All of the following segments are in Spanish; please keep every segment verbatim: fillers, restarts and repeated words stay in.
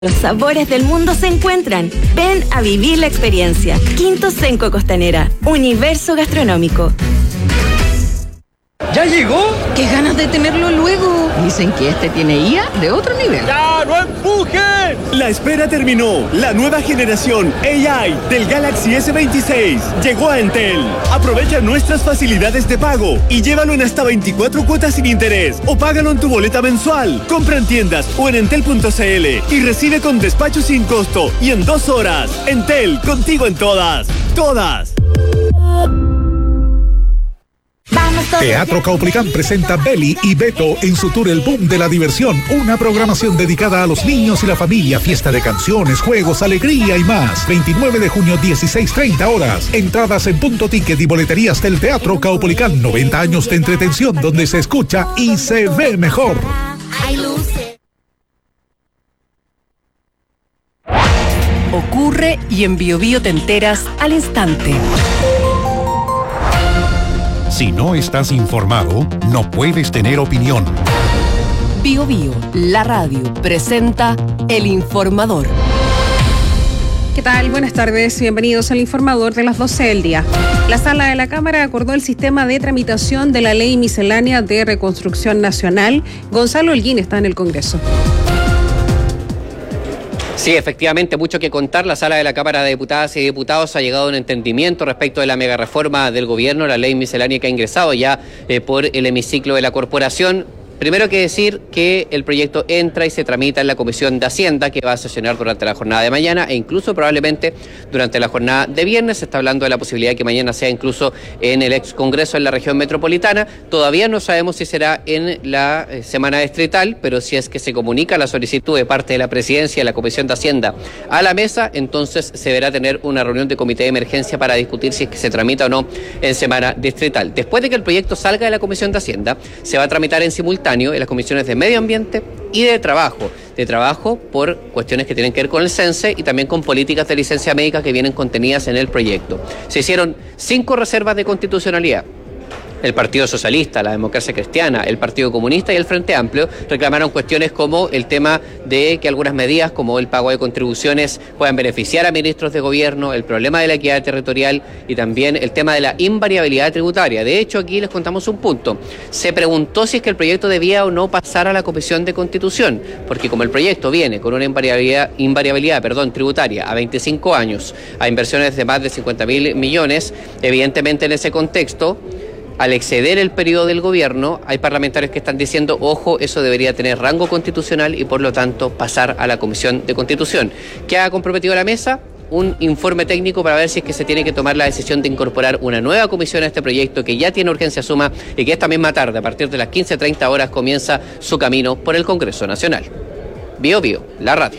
Los sabores del mundo se encuentran. Ven a vivir la experiencia. Quinto Senco Costanera. Universo gastronómico. ¿Ya llegó? ¡Qué ganas de tenerlo luego! Dicen que este tiene I A de otro nivel. ¡Ya, no empujen! La espera terminó. La nueva generación A I del Galaxy ese veintiséis llegó a Entel. Aprovecha nuestras facilidades de pago y llévalo en hasta veinticuatro cuotas sin interés o págalo en tu boleta mensual. Compra en tiendas o en entel punto c l y recibe con despacho sin costo y en dos horas. Entel, contigo en todas. ¡Todas! Teatro Caupolicán presenta Beli y Beto en su tour El Boom de la Diversión, una programación dedicada a los niños y la familia, fiesta de canciones, juegos, alegría y más. veintinueve de junio, dieciséis treinta horas. Entradas en Punto Ticket y boleterías del Teatro Caupolicán. noventa años de entretención donde se escucha y se ve mejor. Ocurre y en Bio Bio te enteras al instante. Si no estás informado, no puedes tener opinión. Bio Bio, la radio, presenta El Informador. ¿Qué tal? Buenas tardes, bienvenidos al Informador de las doce del día. La Sala de la Cámara acordó el sistema de tramitación de la Ley Miscelánea de Reconstrucción Nacional. Gonzalo Holguín está en el Congreso. Sí, efectivamente, mucho que contar. La Sala de la Cámara de Diputadas y Diputados ha llegado a un entendimiento respecto de la megareforma del gobierno, la ley miscelánea que ha ingresado ya eh, por el hemiciclo de la corporación. Primero que decir que el proyecto entra y se tramita en la Comisión de Hacienda, que va a sesionar durante la jornada de mañana e incluso probablemente durante la jornada de viernes. Se está hablando de la posibilidad de que mañana sea incluso en el ex Congreso en la región metropolitana. Todavía no sabemos si será en la eh, semana distrital, pero si es que se comunica la solicitud de parte de la Presidencia de la Comisión de Hacienda a la mesa, entonces se deberá tener una reunión de comité de emergencia para discutir si es que se tramita o no en semana distrital. Después de que el proyecto salga de la Comisión de Hacienda, se va a tramitar en simultáneo en las comisiones de Medio Ambiente y de Trabajo. De Trabajo por cuestiones que tienen que ver con el CENSE y también con políticas de licencia médica que vienen contenidas en el proyecto. Se hicieron cinco reservas de constitucionalidad. El Partido Socialista, la Democracia Cristiana, el Partido Comunista y el Frente Amplio reclamaron cuestiones como el tema de que algunas medidas, como el pago de contribuciones, puedan beneficiar a ministros de gobierno, el problema de la equidad territorial y también el tema de la invariabilidad tributaria. De hecho, aquí les contamos un punto. Se preguntó si es que el proyecto debía o no pasar a la Comisión de Constitución, porque como el proyecto viene con una invariabilidad, invariabilidad perdón, tributaria a veinticinco años, a inversiones de más de cincuenta mil millones, evidentemente en ese contexto, al exceder el periodo del gobierno, hay parlamentarios que están diciendo, ojo, eso debería tener rango constitucional y por lo tanto pasar a la Comisión de Constitución. ¿Qué ha comprometido la mesa? Un informe técnico para ver si es que se tiene que tomar la decisión de incorporar una nueva comisión a este proyecto que ya tiene urgencia suma y que esta misma tarde, a partir de las quince treinta horas, comienza su camino por el Congreso Nacional. Bio Bio, la radio.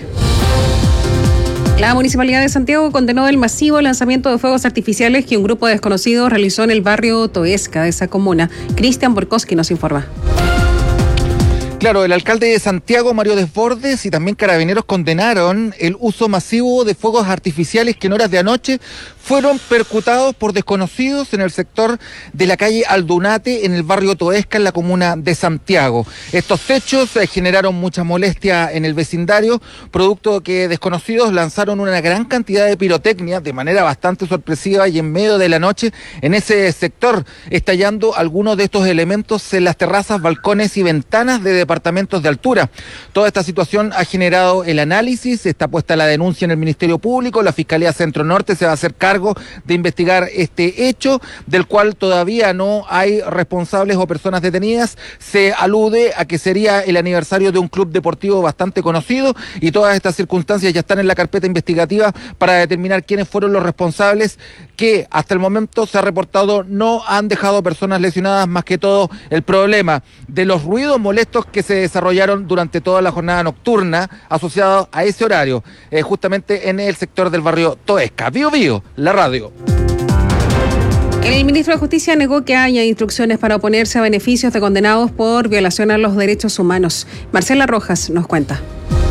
La Municipalidad de Santiago condenó el masivo lanzamiento de fuegos artificiales que un grupo de desconocidos realizó en el barrio Toesca de esa comuna. Cristian Borkowski nos informa. Claro, el alcalde de Santiago, Mario Desbordes, y también carabineros condenaron el uso masivo de fuegos artificiales que en horas de anoche fueron percutados por desconocidos en el sector de la calle Aldunate, en el barrio Toesca, en la comuna de Santiago. Estos hechos eh, generaron mucha molestia en el vecindario, producto que desconocidos lanzaron una gran cantidad de pirotecnia de manera bastante sorpresiva y en medio de la noche en ese sector, estallando algunos de estos elementos en las terrazas, balcones y ventanas de departamentos departamentos de altura. Toda esta situación ha generado el análisis, está puesta la denuncia en el Ministerio Público, la Fiscalía Centro Norte se va a hacer cargo de investigar este hecho, del cual todavía no hay responsables o personas detenidas. Se alude a que sería el aniversario de un club deportivo bastante conocido y todas estas circunstancias ya están en la carpeta investigativa para determinar quiénes fueron los responsables, que hasta el momento se ha reportado no han dejado personas lesionadas, más que todo el problema de los ruidos molestos que se desarrollaron durante toda la jornada nocturna asociados a ese horario, eh, justamente en el sector del barrio Toesca. Bio Bio, la radio. El ministro de Justicia negó que haya instrucciones para oponerse a beneficios de condenados por violación a los derechos humanos. Marcela Rojas nos cuenta.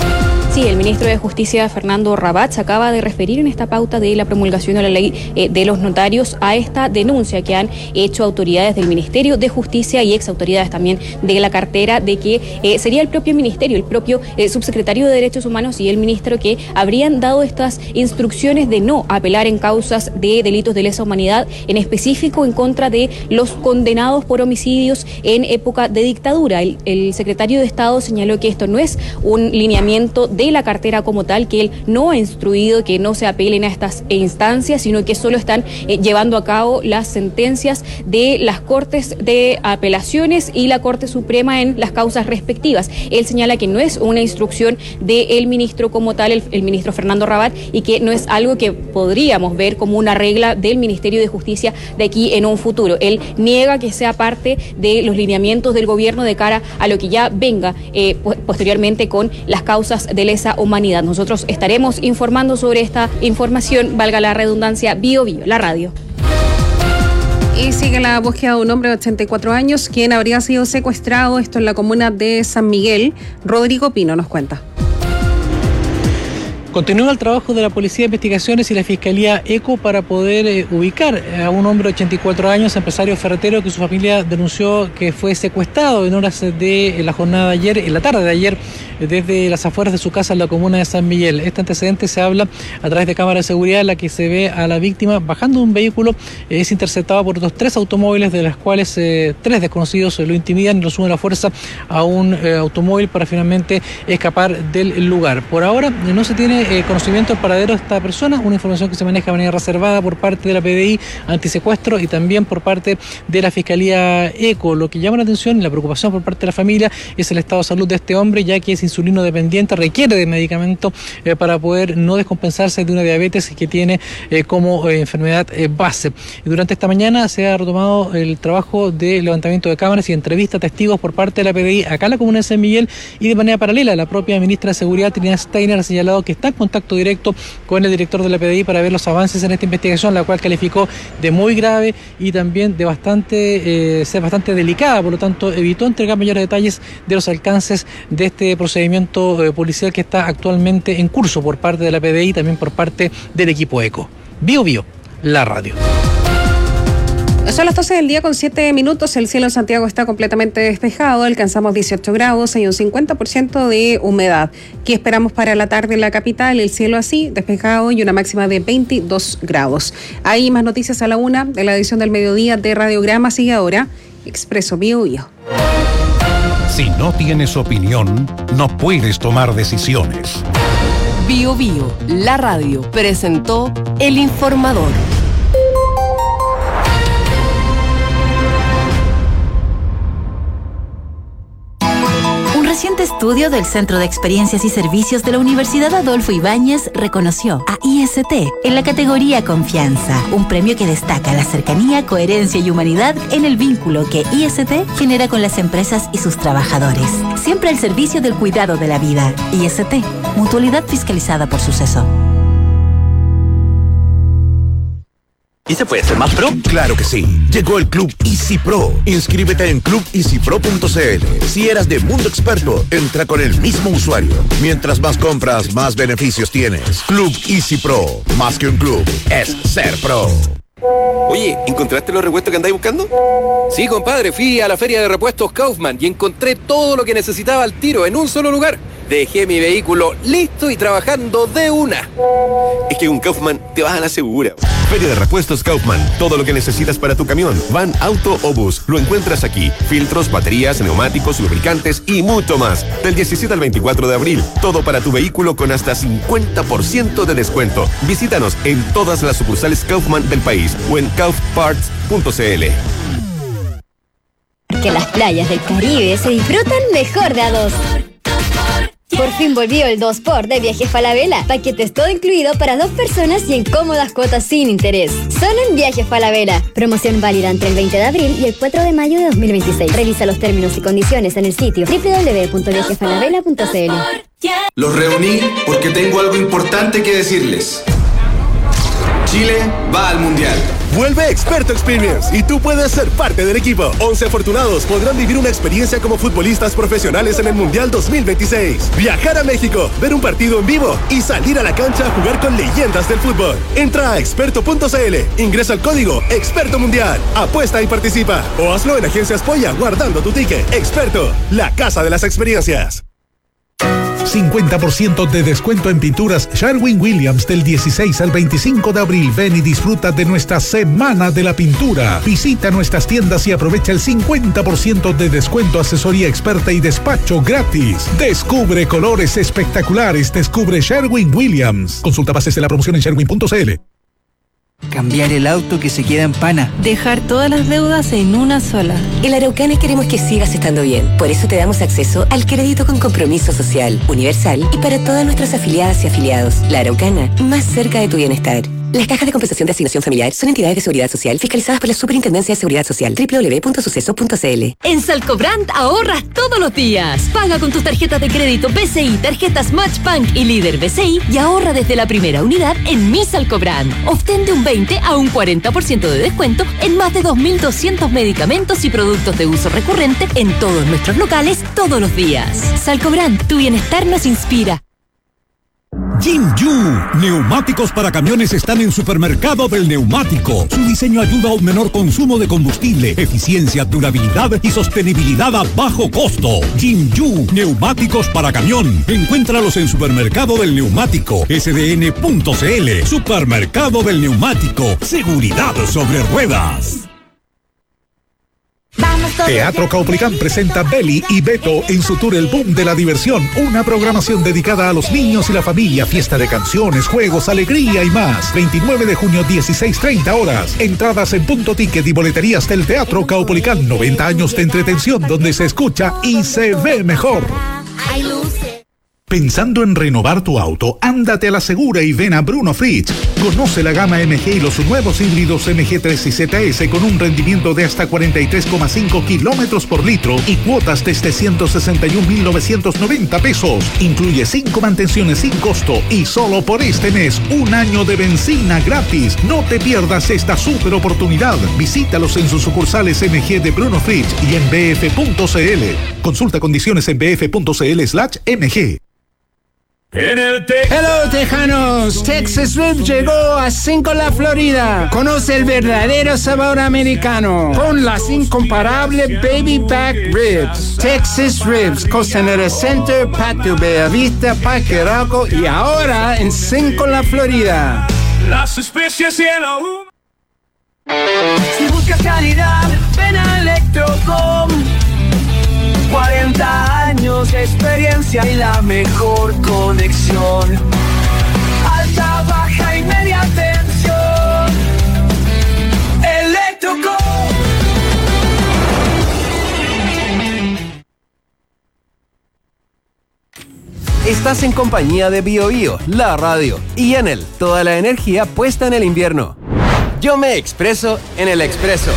Sí, el ministro de Justicia, Fernando Rabat, se acaba de referir en esta pauta de la promulgación de la ley eh, de los notarios a esta denuncia que han hecho autoridades del Ministerio de Justicia y ex autoridades también de la cartera, de que eh, sería el propio ministerio, el propio eh, subsecretario de Derechos Humanos y el ministro que habrían dado estas instrucciones de no apelar en causas de delitos de lesa humanidad, en específico en contra de los condenados por homicidios en época de dictadura. El, el secretario de Estado señaló que esto no es un lineamiento de la cartera como tal, que él no ha instruido que no se apelen a estas instancias, sino que solo están eh, llevando a cabo las sentencias de las Cortes de Apelaciones y la Corte Suprema en las causas respectivas. Él señala que no es una instrucción del ministro como tal, el, el ministro Fernando Rabat, y que no es algo que podríamos ver como una regla del Ministerio de Justicia de aquí en un futuro. Él niega que sea parte de los lineamientos del gobierno de cara a lo que ya venga eh, posteriormente con las causas de lesa humanidad. Nosotros estaremos informando sobre esta información, valga la redundancia, Bio Bio, la radio. Y sigue la búsqueda de un hombre de ochenta y cuatro años, quien habría sido secuestrado, esto en la comuna de San Miguel. Rodrigo Pino nos cuenta. Continúa el trabajo de la Policía de Investigaciones y la Fiscalía ECO para poder eh, ubicar a un hombre de ochenta y cuatro años, empresario ferretero, que su familia denunció que fue secuestrado en horas de la jornada de ayer, en la tarde de ayer, desde las afueras de su casa en la comuna de San Miguel. Este antecedente se habla a través de cámaras de seguridad en la que se ve a la víctima bajando de un vehículo. Eh, es interceptado por otros tres automóviles, de las cuales eh, tres desconocidos lo intimidan y lo suben a la fuerza a un eh, automóvil para finalmente escapar del lugar. Por ahora eh, no se tiene Eh, conocimiento del paradero de esta persona, una información que se maneja de manera reservada por parte de la P D I antisecuestro y también por parte de la Fiscalía ECO. Lo que llama la atención y la preocupación por parte de la familia es el estado de salud de este hombre, ya que es insulino dependiente, requiere de medicamento eh, para poder no descompensarse de una diabetes que tiene eh, como eh, enfermedad eh, base. Y durante esta mañana se ha retomado el trabajo de levantamiento de cámaras y entrevista a testigos por parte de la P D I acá en la comuna de San Miguel, y de manera paralela la propia ministra de Seguridad, Trinidad Steiner, ha señalado que está en contacto directo con el director de la P D I para ver los avances en esta investigación, la cual calificó de muy grave y también de bastante eh, ser bastante delicada. Por lo tanto, evitó entregar mayores detalles de los alcances de este procedimiento eh, policial que está actualmente en curso por parte de la P D I y también por parte del equipo ECO. Bio Bio, la radio. Son las doce del día con siete minutos. El cielo en Santiago está completamente despejado. Alcanzamos dieciocho grados. Hay un cincuenta por ciento de humedad. ¿Qué esperamos para la tarde en la capital? El cielo así, despejado, y una máxima de veintidós grados. Hay más noticias a la una de la edición del mediodía de Radiograma. Sigue ahora Expreso Bio Bio. Si no tienes opinión, no puedes tomar decisiones. Bio Bio, la radio, presentó El Informador. Un reciente estudio del Centro de Experiencias y Servicios de la Universidad Adolfo Ibáñez reconoció a I S T en la categoría Confianza, un premio que destaca la cercanía, coherencia y humanidad en el vínculo que I S T genera con las empresas y sus trabajadores. Siempre al servicio del cuidado de la vida. I S T, mutualidad fiscalizada por Suceso. ¿Y se puede ser más pro? Claro que sí. Llegó el Club Easy Pro. Inscríbete en club easy pro punto c l. Si eras de Mundo Experto, entra con el mismo usuario. Mientras más compras, más beneficios tienes. Club Easy Pro. Más que un club, es ser pro. Oye, ¿encontraste los repuestos que andáis buscando? Sí, compadre, fui a la feria de repuestos Kaufman y encontré todo lo que necesitaba al tiro en un solo lugar. Dejé mi vehículo listo y trabajando de una. Es que con Kaufman te vas a la segura. Feria de repuestos Kaufman. Todo lo que necesitas para tu camión, van, auto o bus, lo encuentras aquí. Filtros, baterías, neumáticos, lubricantes y mucho más. Del diecisiete al veinticuatro de abril. Todo para tu vehículo con hasta cincuenta por ciento de descuento. Visítanos en todas las sucursales Kaufman del país o en kauf parts punto c l. Que las playas del Caribe se disfrutan mejor de a dos. Por fin volvió el dos por de Viajes Falabella. Paquetes todo incluido para dos personas y en cómodas cuotas sin interés. Solo en Viajes Falabella. Promoción válida entre el veinte de abril y el cuatro de mayo de dos mil veintiséis. Revisa los términos y condiciones en el sitio doble u doble u doble u punto viajes falabella punto c l. Los reuní porque tengo algo importante que decirles. Chile va al Mundial. Vuelve Experto Experience y tú puedes ser parte del equipo. once afortunados podrán vivir una experiencia como futbolistas profesionales en el Mundial dos mil veintiséis. Viajar a México, ver un partido en vivo y salir a la cancha a jugar con leyendas del fútbol. Entra a experto punto c l, ingresa el código Experto Mundial, apuesta y participa. O hazlo en Agencias Polla guardando tu ticket. Experto, la casa de las experiencias. cincuenta por ciento de descuento en pinturas Sherwin-Williams del dieciséis al veinticinco de abril. Ven y disfruta de nuestra Semana de la Pintura. Visita nuestras tiendas y aprovecha el cincuenta por ciento de descuento, asesoría experta y despacho gratis. Descubre colores espectaculares. Descubre Sherwin-Williams. Consulta bases de la promoción en sherwin punto c l. Cambiar el auto que se queda en pana. Dejar todas las deudas en una sola. En Araucana queremos que sigas estando bien. Por eso te damos acceso al crédito con compromiso social, universal y para todas nuestras afiliadas y afiliados. La Araucana, más cerca de tu bienestar. Las cajas de compensación de asignación familiar son entidades de seguridad social fiscalizadas por la Superintendencia de Seguridad Social. doble u doble u doble u punto suceso punto c l. En Salcobrand ahorras todos los días. Paga con tus tarjetas de crédito B C I, tarjetas Matchbank y Líder B C I y ahorra desde la primera unidad en Mi Salcobrand. Obtén de un veinte a un cuarenta por ciento de descuento en más de dos mil doscientos medicamentos y productos de uso recurrente en todos nuestros locales todos los días. Salcobrand, tu bienestar nos inspira. Jinju, neumáticos para camiones están en Supermercado del Neumático. Su diseño ayuda a un menor consumo de combustible, eficiencia, durabilidad y sostenibilidad a bajo costo. Jinju, neumáticos para camión. Encuéntralos en Supermercado del Neumático, s d n punto c l. Supermercado del Neumático, seguridad sobre ruedas. Teatro Caupolicán presenta Beli y Beto en su tour El Boom de la Diversión, una programación dedicada a los niños y la familia, fiesta de canciones, juegos, alegría y más. veintinueve de junio, dieciséis treinta horas. Entradas en Punto Ticket y boleterías del Teatro Caupolicán. noventa años de entretención donde se escucha y se ve mejor. Pensando en renovar tu auto, ándate a la segura y ven a Bruno Fritz. Conoce la gama M G y los nuevos híbridos M G tres y Z S con un rendimiento de hasta cuarenta y tres coma cinco kilómetros por litro y cuotas desde ciento sesenta y un mil novecientos noventa pesos. Incluye cinco mantenciones sin costo y solo por este mes un año de benzina gratis. No te pierdas esta super oportunidad. Visítalos en sus sucursales M G de Bruno Fritz y en b f punto c l. Consulta condiciones en b f punto c l slash m g. En el te- Hello Tejanos, Texas Ribs llegó a Cinco La Florida. Conoce el verdadero sabor americano con las incomparables Baby Back Ribs. Texas Ribs, Costanera Center, Patio Bellavista, Parque Arauco y ahora en Cinco La Florida. Las especies y el aún. Si buscas calidad, ven a Electrocom. cuarenta años de experiencia y la mejor conexión. Alta, baja y media tensión. Electrocom. Estás en compañía de BioBio, la radio, y Enel, toda la energía puesta en el invierno. Yo me expreso en el expreso.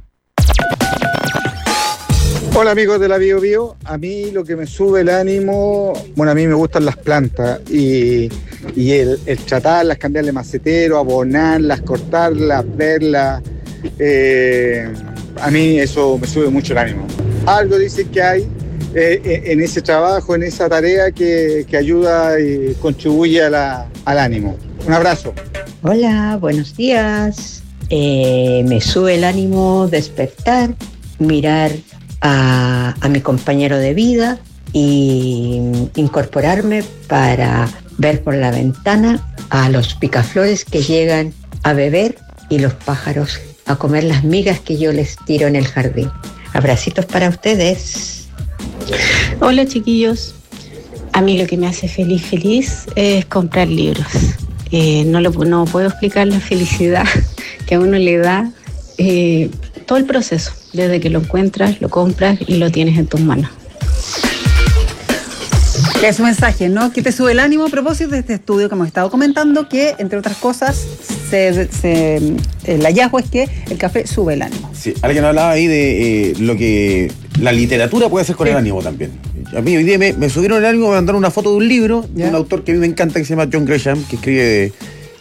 Hola amigos de la Bio Bio, a mí lo que me sube el ánimo, bueno, a mí me gustan las plantas y, y el, el tratarlas, cambiarle macetero, abonarlas, cortarlas, verlas, eh, a mí eso me sube mucho el ánimo. Algo dicen que hay eh, en ese trabajo, en esa tarea que, que ayuda y contribuye a la, al ánimo. Un abrazo. Hola, buenos días. Eh, me sube el ánimo despertar, mirar A, a mi compañero de vida y incorporarme para ver por la ventana a los picaflores que llegan a beber y los pájaros a comer las migas que yo les tiro en el jardín. Abracitos para ustedes. Hola chiquillos, a mí lo que me hace feliz, feliz es comprar libros. Eh, no, lo, no puedo explicar la felicidad que a uno le da eh, todo el proceso. Desde que lo encuentras, lo compras y lo tienes en tus manos. Es un mensaje, ¿no? Que te sube el ánimo a propósito de este estudio que hemos estado comentando, que, entre otras cosas, se, se, el hallazgo es que el café sube el ánimo. Sí, alguien hablaba ahí de eh, lo que la literatura puede hacer con sí. el ánimo también. A mí hoy día me, me subieron el ánimo, me mandaron una foto de un libro, ¿ya? De un autor que a mí me encanta, que se llama John Grisham, que escribe de,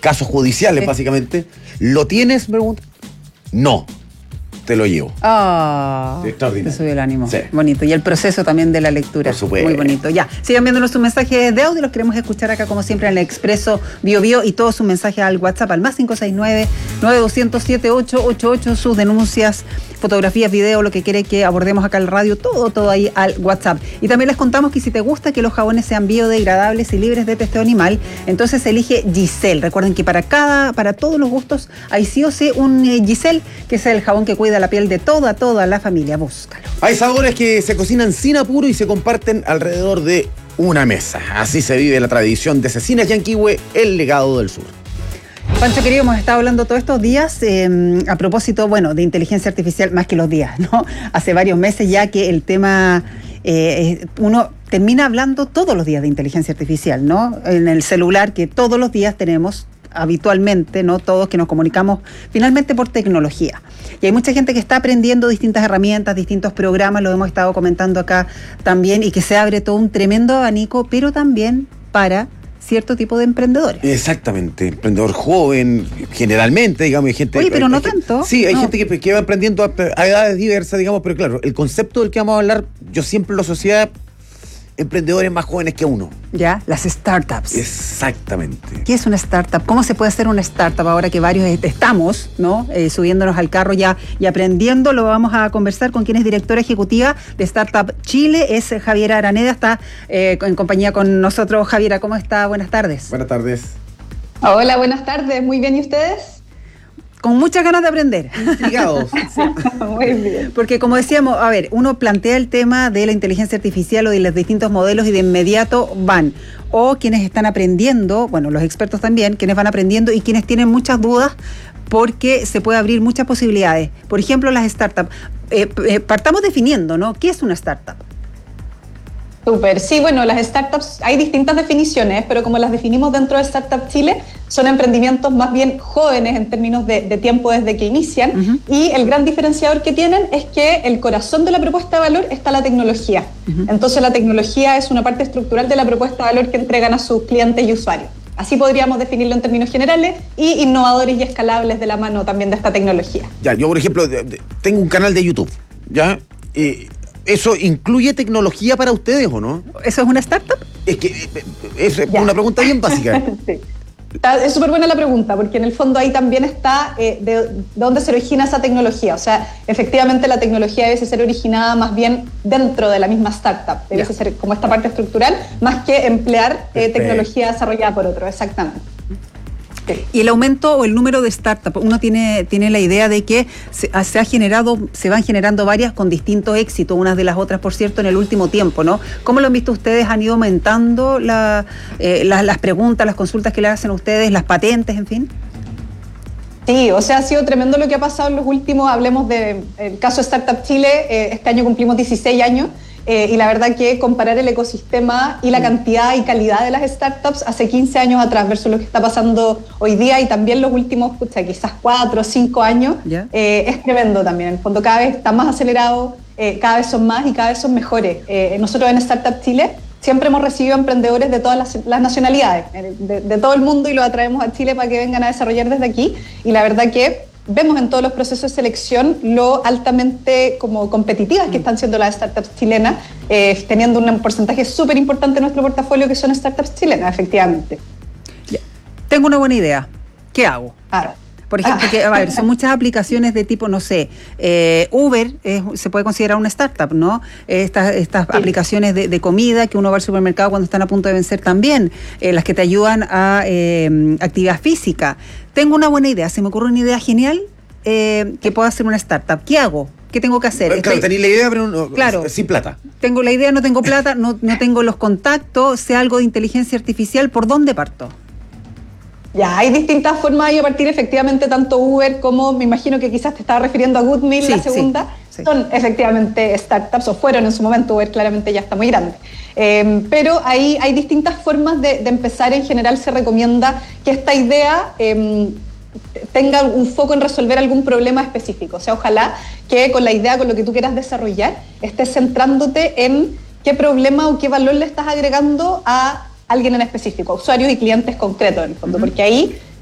casos judiciales, sí. básicamente. ¿Lo tienes? Me pregunta. No. Te lo llevo. Ah, oh, extraordinario. Te sube el ánimo. Sí. Bonito. Y el proceso también de la lectura. Por supuesto. Muy bonito. Ya, sigan viéndonos sus mensajes de audio. Los queremos escuchar acá, como siempre, en el Expreso Bio Bio. Y todos sus mensajes al WhatsApp, al más cinco seis nueve, nueve dos cero cero, siete ocho ocho ocho. Sus denuncias, fotografías, video, lo que quiere que abordemos acá en el radio. Todo, todo ahí al WhatsApp. Y también les contamos que si te gusta que los jabones sean biodegradables y libres de testeo animal, entonces elige Giselle. Recuerden que para cada, para todos los gustos hay sí o sí un eh, Giselle, que es el jabón que cuida la piel de toda, toda la familia. Búscalo. Hay sabores que se cocinan sin apuro y se comparten alrededor de una mesa. Así se vive la tradición de Cecinas Yanquihue, el legado del sur. Pancho querido, hemos estado hablando todos estos días eh, a propósito, bueno, de inteligencia artificial, más que los días, ¿no? Hace varios meses ya que el tema, eh, uno termina hablando todos los días de inteligencia artificial, ¿no? En el celular que todos los días tenemos habitualmente, ¿no? Todos que nos comunicamos finalmente por tecnología. Y hay mucha gente que está aprendiendo distintas herramientas, distintos programas, lo hemos estado comentando acá también, y que se abre todo un tremendo abanico, pero también para cierto tipo de emprendedores. Exactamente, emprendedor joven, generalmente, digamos, hay gente... Oye, pero hay, no hay, tanto. Sí, hay no. gente que, que va emprendiendo a, a edades diversas, digamos, pero claro, el concepto del que vamos a hablar, yo siempre lo asocié a emprendedores más jóvenes que uno. Ya, las startups. Exactamente. ¿Qué es una startup? ¿Cómo se puede hacer una startup ahora que varios estamos, ¿no? Eh, subiéndonos al carro ya y aprendiendo? Lo vamos a conversar con quien es directora ejecutiva de Startup Chile, es Javiera Araneda, está eh, en compañía con nosotros. Javiera, ¿cómo está? Buenas tardes. Buenas tardes. Hola, buenas tardes. Muy bien, ¿y ustedes? Con muchas ganas de aprender. Intrigados. Sí. Muy bien. Porque como decíamos, a ver, uno plantea el tema de la inteligencia artificial o de los distintos modelos y de inmediato van. O quienes están aprendiendo, bueno, los expertos también, quienes van aprendiendo y quienes tienen muchas dudas porque se puede abrir muchas posibilidades. Por ejemplo, las startups. Eh, eh, partamos definiendo, ¿no? ¿Qué es una startup? Súper, sí, bueno, las startups, hay distintas definiciones, pero como las definimos dentro de Startup Chile, son emprendimientos más bien jóvenes en términos de, de tiempo desde que inician, uh-huh. y el gran diferenciador que tienen es que el corazón de la propuesta de valor está la tecnología. Uh-huh. Entonces la tecnología es una parte estructural de la propuesta de valor que entregan a sus clientes y usuarios. Así podríamos definirlo en términos generales, y innovadores y escalables de la mano también de esta tecnología. Ya, yo por ejemplo, tengo un canal de YouTube, ¿ya? Eh, ¿Eso incluye tecnología para ustedes o no? ¿Eso es una startup? Es que es ya. Una pregunta bien básica. Sí. Está, es súper buena la pregunta, porque en el fondo ahí también está eh, de, de dónde se origina esa tecnología. O sea, efectivamente la tecnología debe ser originada más bien dentro de la misma startup. Debe ya. ser como esta parte estructural, más que emplear eh, tecnología desarrollada por otro. Exactamente. Sí. Y el aumento o el número de startups, uno tiene, tiene la idea de que se, se ha generado, se van generando varias con distinto éxito, unas de las otras, por cierto, en el último tiempo, ¿no? ¿Cómo lo han visto ustedes? ¿Han ido aumentando la, eh, la, las preguntas, las consultas que le hacen a ustedes, las patentes, en fin? Sí, o sea, ha sido tremendo lo que ha pasado en los últimos, hablemos del caso de Startup Chile, eh, este año cumplimos dieciséis años, Eh, y la verdad que comparar el ecosistema y la cantidad y calidad de las startups hace quince años atrás versus lo que está pasando hoy día y también los últimos, pucha, quizás cuatro o cinco años, yeah. eh, es tremendo también. En el fondo cada vez está más acelerado, eh, cada vez son más y cada vez son mejores. Eh, nosotros en Startup Chile siempre hemos recibido emprendedores de todas las, las nacionalidades, de, de todo el mundo, y los atraemos a Chile para que vengan a desarrollar desde aquí. Y la verdad que vemos en todos los procesos de selección lo altamente como competitivas que están siendo las startups chilenas, eh, teniendo un porcentaje súper importante en nuestro portafolio que son startups chilenas, efectivamente. Ya. Tengo una buena idea. ¿Qué hago? Claro. Por ejemplo, que, a ver, son muchas aplicaciones de tipo, no sé, eh, Uber eh, se puede considerar una startup, ¿no? Estas, estas sí. aplicaciones de, de comida que uno va al supermercado cuando están a punto de vencer también, eh, las que te ayudan a eh, actividad física. Tengo una buena idea, se me ocurre una idea genial eh, que pueda ser una startup. ¿Qué hago? ¿Qué tengo que hacer? Claro, tenéis la idea, pero no, claro, sin plata. Tengo la idea, no tengo plata, no, no tengo los contactos, sé algo de inteligencia artificial, ¿por dónde parto? Ya, hay distintas formas de partir, efectivamente, tanto Uber como, me imagino que quizás te estaba refiriendo a GoodMeal, sí, la segunda, sí, sí. son efectivamente startups, o fueron en su momento. Uber claramente ya está muy grande. Eh, pero ahí hay distintas formas de, de empezar. En general se recomienda que esta idea eh, tenga un foco en resolver algún problema específico. O sea, ojalá que con la idea, con lo que tú quieras desarrollar, estés centrándote en qué problema o qué valor le estás agregando a alguien en específico, usuarios y clientes concretos en el fondo, uh-huh. porque ahí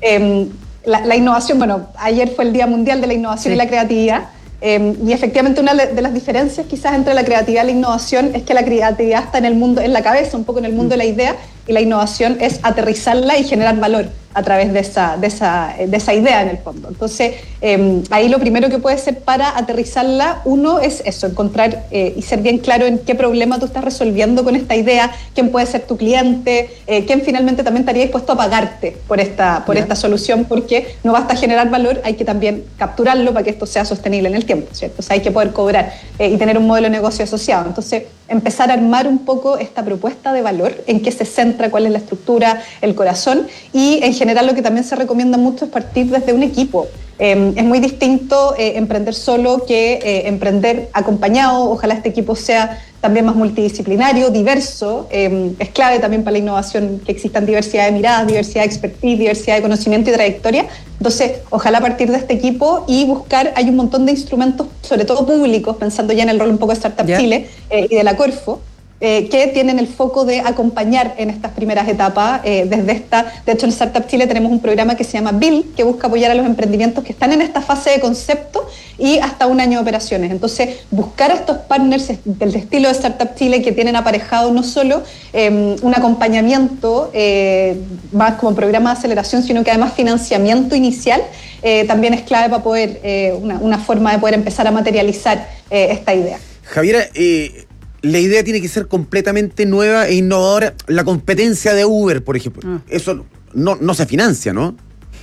eh, la, la innovación, bueno, ayer fue el Día Mundial de la Innovación sí. y la Creatividad, eh, y efectivamente una de las diferencias quizás entre la creatividad y la innovación es que la creatividad está en el mundo, en la cabeza, un poco en el mundo de la idea, y la innovación es aterrizarla y generar valor a través de esa, de esa, de esa idea en el fondo. Entonces, eh, ahí lo primero que puede ser para aterrizarla, uno es eso, encontrar eh, y ser bien claro en qué problema tú estás resolviendo con esta idea, quién puede ser tu cliente, eh, quién finalmente también estaría dispuesto a pagarte por esta, por esta solución, porque no basta generar valor, hay que también capturarlo para que esto sea sostenible en el tiempo, ¿cierto? O sea, hay que poder cobrar eh, y tener un modelo de negocio asociado. Entonces, empezar a armar un poco esta propuesta de valor, en qué se centra, cuál es la estructura, el corazón, y en general lo que también se recomienda mucho es partir desde un equipo. Eh, es muy distinto eh, emprender solo que eh, emprender acompañado. Ojalá este equipo sea también más multidisciplinario, diverso. Eh, es clave también para la innovación que existan diversidad de miradas, diversidad de expertise, diversidad de conocimiento y trayectoria. Entonces, ojalá partir de este equipo y buscar, hay un montón de instrumentos, sobre todo públicos, pensando ya en el rol un poco de Startup yeah. Chile eh, y de la Corfo, Eh, que tienen el foco de acompañar en estas primeras etapas. Eh, desde esta, de hecho en Startup Chile tenemos un programa que se llama Build, que busca apoyar a los emprendimientos que están en esta fase de concepto y hasta un año de operaciones. Entonces, buscar a estos partners del estilo de Startup Chile que tienen aparejado no solo eh, un acompañamiento eh, más como programa de aceleración, sino que además financiamiento inicial, eh, también es clave para poder, eh, una, una forma de poder empezar a materializar eh, esta idea. Javiera, eh, la idea tiene que ser completamente nueva e innovadora. La competencia de Uber, por ejemplo, ah. eso no, no se financia, ¿no?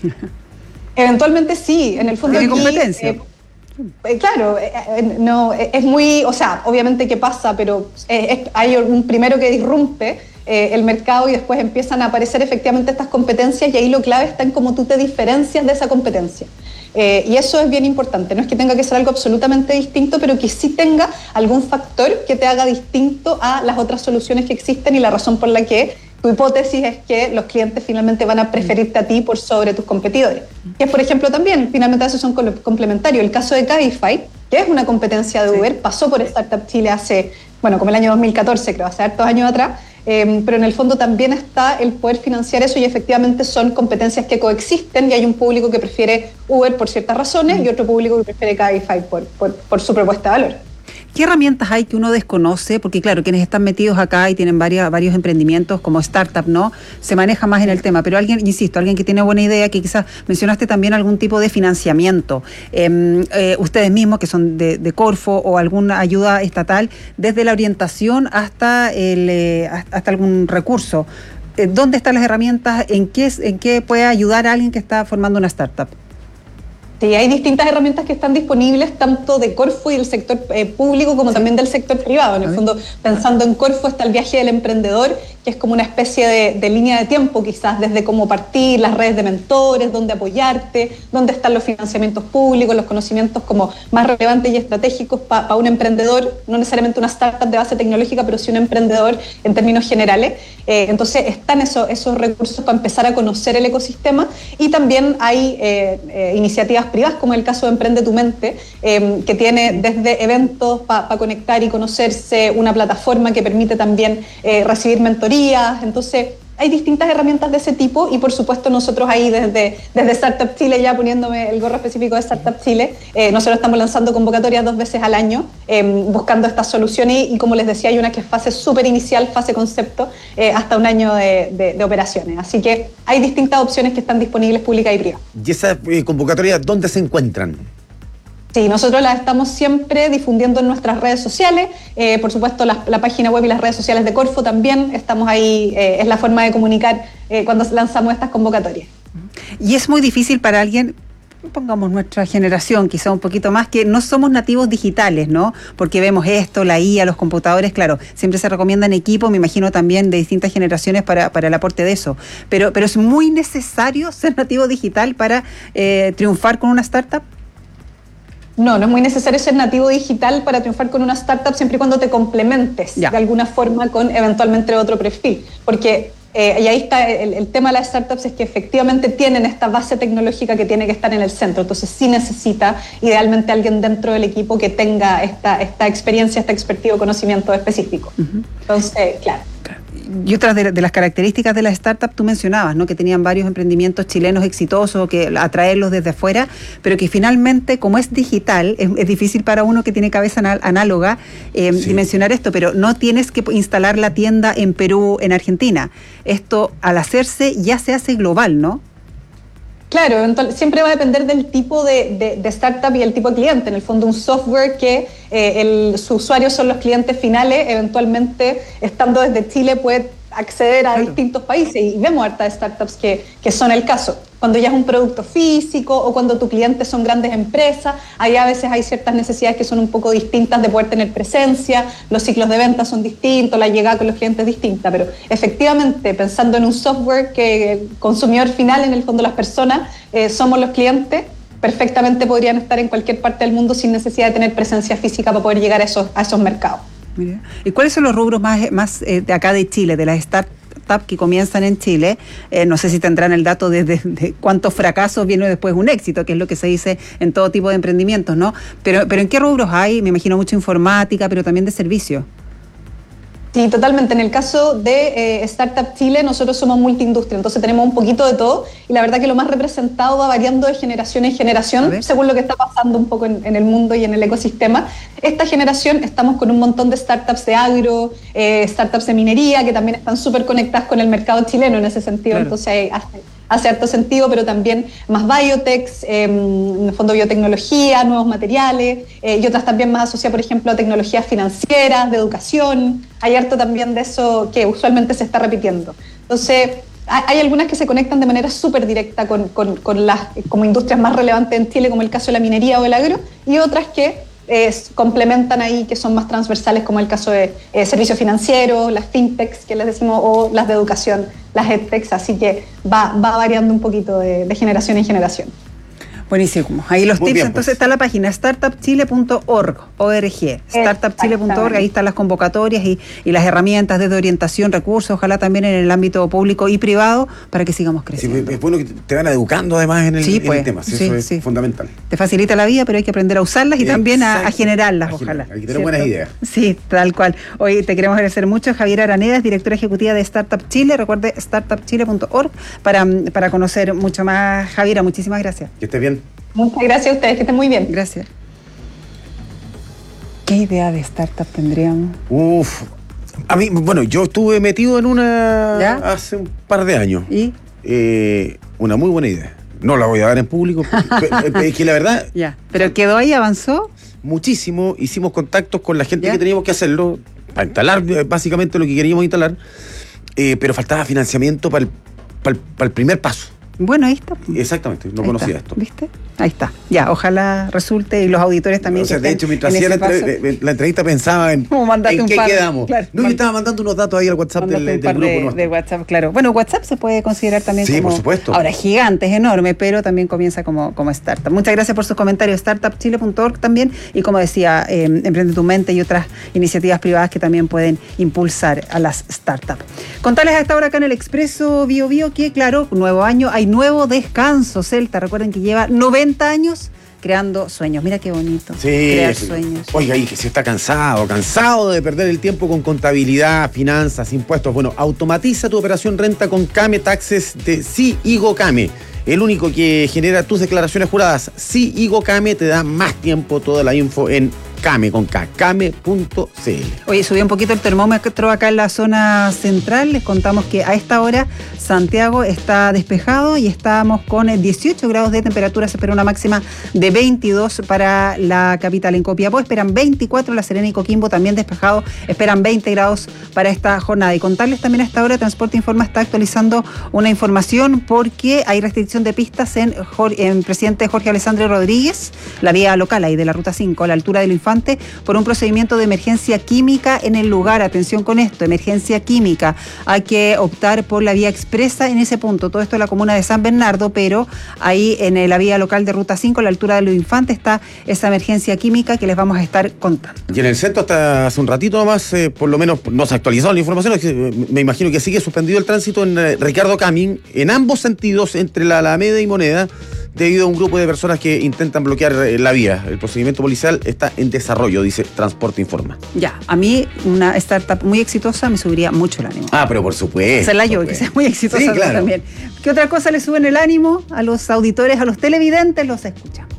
Eventualmente sí, en el fondo. ¿Tiene competencia? Eh, eh, claro, eh, eh, no, eh, es muy, o sea, obviamente que pasa, pero eh, es, hay un primero que disrumpe eh, el mercado y después empiezan a aparecer efectivamente estas competencias, y ahí lo clave está en cómo tú te diferencias de esa competencia. Eh, y eso es bien importante, no es que tenga que ser algo absolutamente distinto, pero que sí tenga algún factor que te haga distinto a las otras soluciones que existen, y la razón por la que tu hipótesis es que los clientes finalmente van a preferirte a ti por sobre tus competidores. Que es, por ejemplo, también, finalmente esos son complementarios. El caso de Cabify, que es una competencia de Uber, sí. pasó por Startup Chile hace, bueno, como el año dos mil catorce, creo, hace hartos años atrás, Eh, pero en el fondo también está el poder financiar eso, y efectivamente son competencias que coexisten, y hay un público que prefiere Uber por ciertas razones y otro público que prefiere Cabify por, por, por su propuesta de valor. ¿Qué herramientas hay que uno desconoce? Porque claro, quienes están metidos acá y tienen varias, varios emprendimientos como startup, ¿no? Se maneja más en el tema, pero alguien, insisto, alguien que tiene buena idea, que quizás mencionaste también algún tipo de financiamiento. Eh, eh, ustedes mismos que son de, de Corfo o alguna ayuda estatal, desde la orientación hasta, el, eh, hasta algún recurso. Eh, ¿Dónde están las herramientas? ¿En qué, en qué puede ayudar a alguien que está formando una startup? Sí, hay distintas herramientas que están disponibles, tanto de Corfo y del sector eh, público como también del sector privado. En el fondo, pensando en Corfo está el viaje del emprendedor, que es como una especie de, de línea de tiempo, quizás, desde cómo partir, las redes de mentores, dónde apoyarte, dónde están los financiamientos públicos, los conocimientos como más relevantes y estratégicos para pa un emprendedor, no necesariamente una startup de base tecnológica, pero sí un emprendedor en términos generales. Eh, entonces, están esos, esos recursos para empezar a conocer el ecosistema, y también hay eh, eh, iniciativas privadas, como el caso de Emprende tu Mente, eh, que tiene desde eventos para pa conectar y conocerse, una plataforma que permite también eh, recibir mentorías. Entonces, hay distintas herramientas de ese tipo, y por supuesto nosotros ahí desde, desde Startup Chile, ya poniéndome el gorro específico de Startup Chile, eh, nosotros estamos lanzando convocatorias dos veces al año, eh, buscando estas soluciones, y, y como les decía, hay una que es fase súper inicial, fase concepto, eh, hasta un año de, de, de operaciones. Así que hay distintas opciones que están disponibles, públicas y privadas. ¿Y esas eh, convocatorias dónde se encuentran? Sí, nosotros las estamos siempre difundiendo en nuestras redes sociales, eh, por supuesto la, la página web y las redes sociales de Corfo también, estamos ahí, eh, es la forma de comunicar eh, cuando lanzamos estas convocatorias. Y es muy difícil para alguien, pongamos nuestra generación, quizá un poquito más, que no somos nativos digitales, ¿no? Porque vemos esto, la I A, los computadores, claro, siempre se recomiendan equipos, me imagino también de distintas generaciones para, para el aporte de eso, pero, pero es muy necesario ser nativo digital para eh, triunfar con una startup. No, no es muy necesario ser nativo digital para triunfar con una startup, siempre y cuando te complementes ya. de alguna forma con eventualmente otro perfil. Porque, eh, y ahí está el, el tema de las startups, es que efectivamente tienen esta base tecnológica que tiene que estar en el centro. Entonces sí necesita idealmente alguien dentro del equipo que tenga esta, esta experiencia, este expertivo, conocimiento específico. Uh-huh. Entonces, claro. Y otras de, de las características de las startups tú mencionabas, ¿no? Que tenían varios emprendimientos chilenos exitosos, que atraerlos desde afuera, pero que finalmente, como es digital, es, es difícil para uno que tiene cabeza anal, análoga eh, sí. dimensionar esto, pero no tienes que instalar la tienda en Perú, en Argentina. Esto, al hacerse, ya se hace global, ¿no? Claro, entonces, siempre va a depender del tipo de, de, de startup y el tipo de cliente. En el fondo, un software que eh, el, sus usuarios son los clientes finales, eventualmente, estando desde Chile, puede acceder a claro. distintos países. Y vemos hartas startups que, que son el caso. Cuando ya es un producto físico o cuando tus clientes son grandes empresas, ahí a veces hay ciertas necesidades que son un poco distintas de poder tener presencia, los ciclos de venta son distintos, la llegada con los clientes es distinta, pero efectivamente, pensando en un software que el consumidor final, en el fondo las personas, eh, somos los clientes, perfectamente podrían estar en cualquier parte del mundo sin necesidad de tener presencia física para poder llegar a esos, a esos mercados. Mira. ¿Y cuáles son los rubros más, más eh, de acá de Chile, de las startups que comienzan en Chile? Eh, no sé si tendrán el dato de, de, de cuántos fracasos viene después un éxito, que es lo que se dice en todo tipo de emprendimientos, ¿no? Pero, pero ¿en qué rubros hay? Me imagino mucha informática, pero también de servicio. Sí, totalmente. En el caso de eh, Startup Chile, nosotros somos multiindustria, entonces tenemos un poquito de todo y la verdad que lo más representado va variando de generación en generación, según lo que está pasando un poco en, en el mundo y en el ecosistema. Esta generación estamos con un montón de startups de agro, eh, startups de minería, que también están súper conectadas con el mercado chileno en ese sentido, claro. Entonces hay, hace, hace harto sentido, pero también más biotechs, eh, en el fondo biotecnología, nuevos materiales, eh, y otras también más asociadas, por ejemplo, a tecnologías financieras, de educación. Hay harto también de eso que usualmente se está repitiendo. Entonces, hay algunas que se conectan de manera súper directa con, con, con las como industrias más relevantes en Chile, como el caso de la minería o el agro, y otras que eh, complementan ahí, que son más transversales, como el caso de eh, servicios financieros, las fintechs, que les decimos, o las de educación, las edtechs, así que va, va variando un poquito de, de generación en generación. Buenísimo. Ahí los Muy tips, bien, entonces pues. está la página startup chile punto org, O R G, startup chile punto org, ahí están las convocatorias y, y las herramientas desde orientación, recursos, ojalá también en el ámbito público y privado, para que sigamos creciendo. Sí, es bueno que te van educando además en el, sí, en pues, el tema, sí, sí, eso es sí. fundamental. Te facilita la vida, pero hay que aprender a usarlas y Exacto. también a, a generarlas, a ojalá. Hay que tener buenas ideas. Sí, tal cual. Hoy te queremos agradecer mucho, Javier Araneda, directora ejecutiva de Startup Chile. Recuerde startup chile punto org para, para conocer mucho más. Javiera, muchísimas gracias. Que estés bien. Muchas gracias a ustedes, que estén muy bien. Gracias. ¿Qué idea de startup tendríamos? Uf, a mí, bueno, yo estuve metido en una ¿Ya? hace un par de años. ¿Y? Eh, una muy buena idea. No la voy a dar en público, pero es que la verdad... Ya, ¿pero quedó ahí, avanzó? Muchísimo, hicimos contactos con la gente ¿Ya? que teníamos que hacerlo, para instalar básicamente lo que queríamos instalar, eh, pero faltaba financiamiento para el, para el, para el primer paso. Bueno, ahí está. Exactamente, no ahí conocía está. esto. ¿Viste? Ahí está. Ya, ojalá resulte y los auditores también. O sea, que de estén hecho, mientras en hacía la, ese entre, paso. la entrevista pensaba en, en un qué par, quedamos. Claro, no, yo estaba mandando unos datos ahí al WhatsApp del, del grupo de, nuestro. de WhatsApp, claro. Bueno, WhatsApp se puede considerar también sí, como... por supuesto. Ahora, es gigante, es enorme, pero también comienza como, como startup. Muchas gracias por sus comentarios. startup chile punto org también. Y como decía, eh, Emprende tu Mente y otras iniciativas privadas que también pueden impulsar a las startups. Contarles a esta hora acá en el Expreso Bio Bio que, claro, nuevo año, hay nuevo descanso. Celta, recuerden que lleva noventa años creando sueños. Mira qué bonito. Sí, crear sí. sueños. Oiga, y que se está cansado, cansado de perder el tiempo con contabilidad, finanzas, impuestos. Bueno, automatiza tu operación renta con Came Taxes de SIIGO Came. El único que genera tus declaraciones juradas. SIIGO Came te da más tiempo, toda la info en Came con K, came punto c l. Oye, subió un poquito el termómetro acá en la zona central. Les contamos que a esta hora Santiago está despejado y estamos con dieciocho grados de temperatura. Se espera una máxima de veintidós para la capital. En Copiapó esperan veinticuatro, La Serena y Coquimbo también despejado. Esperan veinte grados para esta jornada. Y contarles también a esta hora, Transporte Informa está actualizando una información porque hay restricción de pistas en, en Presidente Jorge Alessandro Rodríguez, la vía local ahí de la Ruta cinco, a la altura del Infante, por un procedimiento de emergencia química en el lugar. Atención con esto, emergencia química. Hay que optar por la vía expresa en ese punto. Todo esto en la comuna de San Bernardo, pero ahí en la vía local de Ruta cinco, a la altura de los Infantes, está esa emergencia química que les vamos a estar contando. Y en el centro hasta hace un ratito nomás, eh, por lo menos no se ha actualizado la información, me imagino que sigue suspendido el tránsito en eh, Ricardo Camin, en ambos sentidos, entre la Alameda y Moneda, debido a un grupo de personas que intentan bloquear la vía. El procedimiento policial está en desarrollo, dice Transporte Informa. Ya, a mí una startup muy exitosa me subiría mucho el ánimo. Ah, pero por supuesto. Esa es la yo, que sea muy exitosa sí, claro. también. ¿Qué otra cosa le suben el ánimo a los auditores, a los televidentes? Los escuchamos.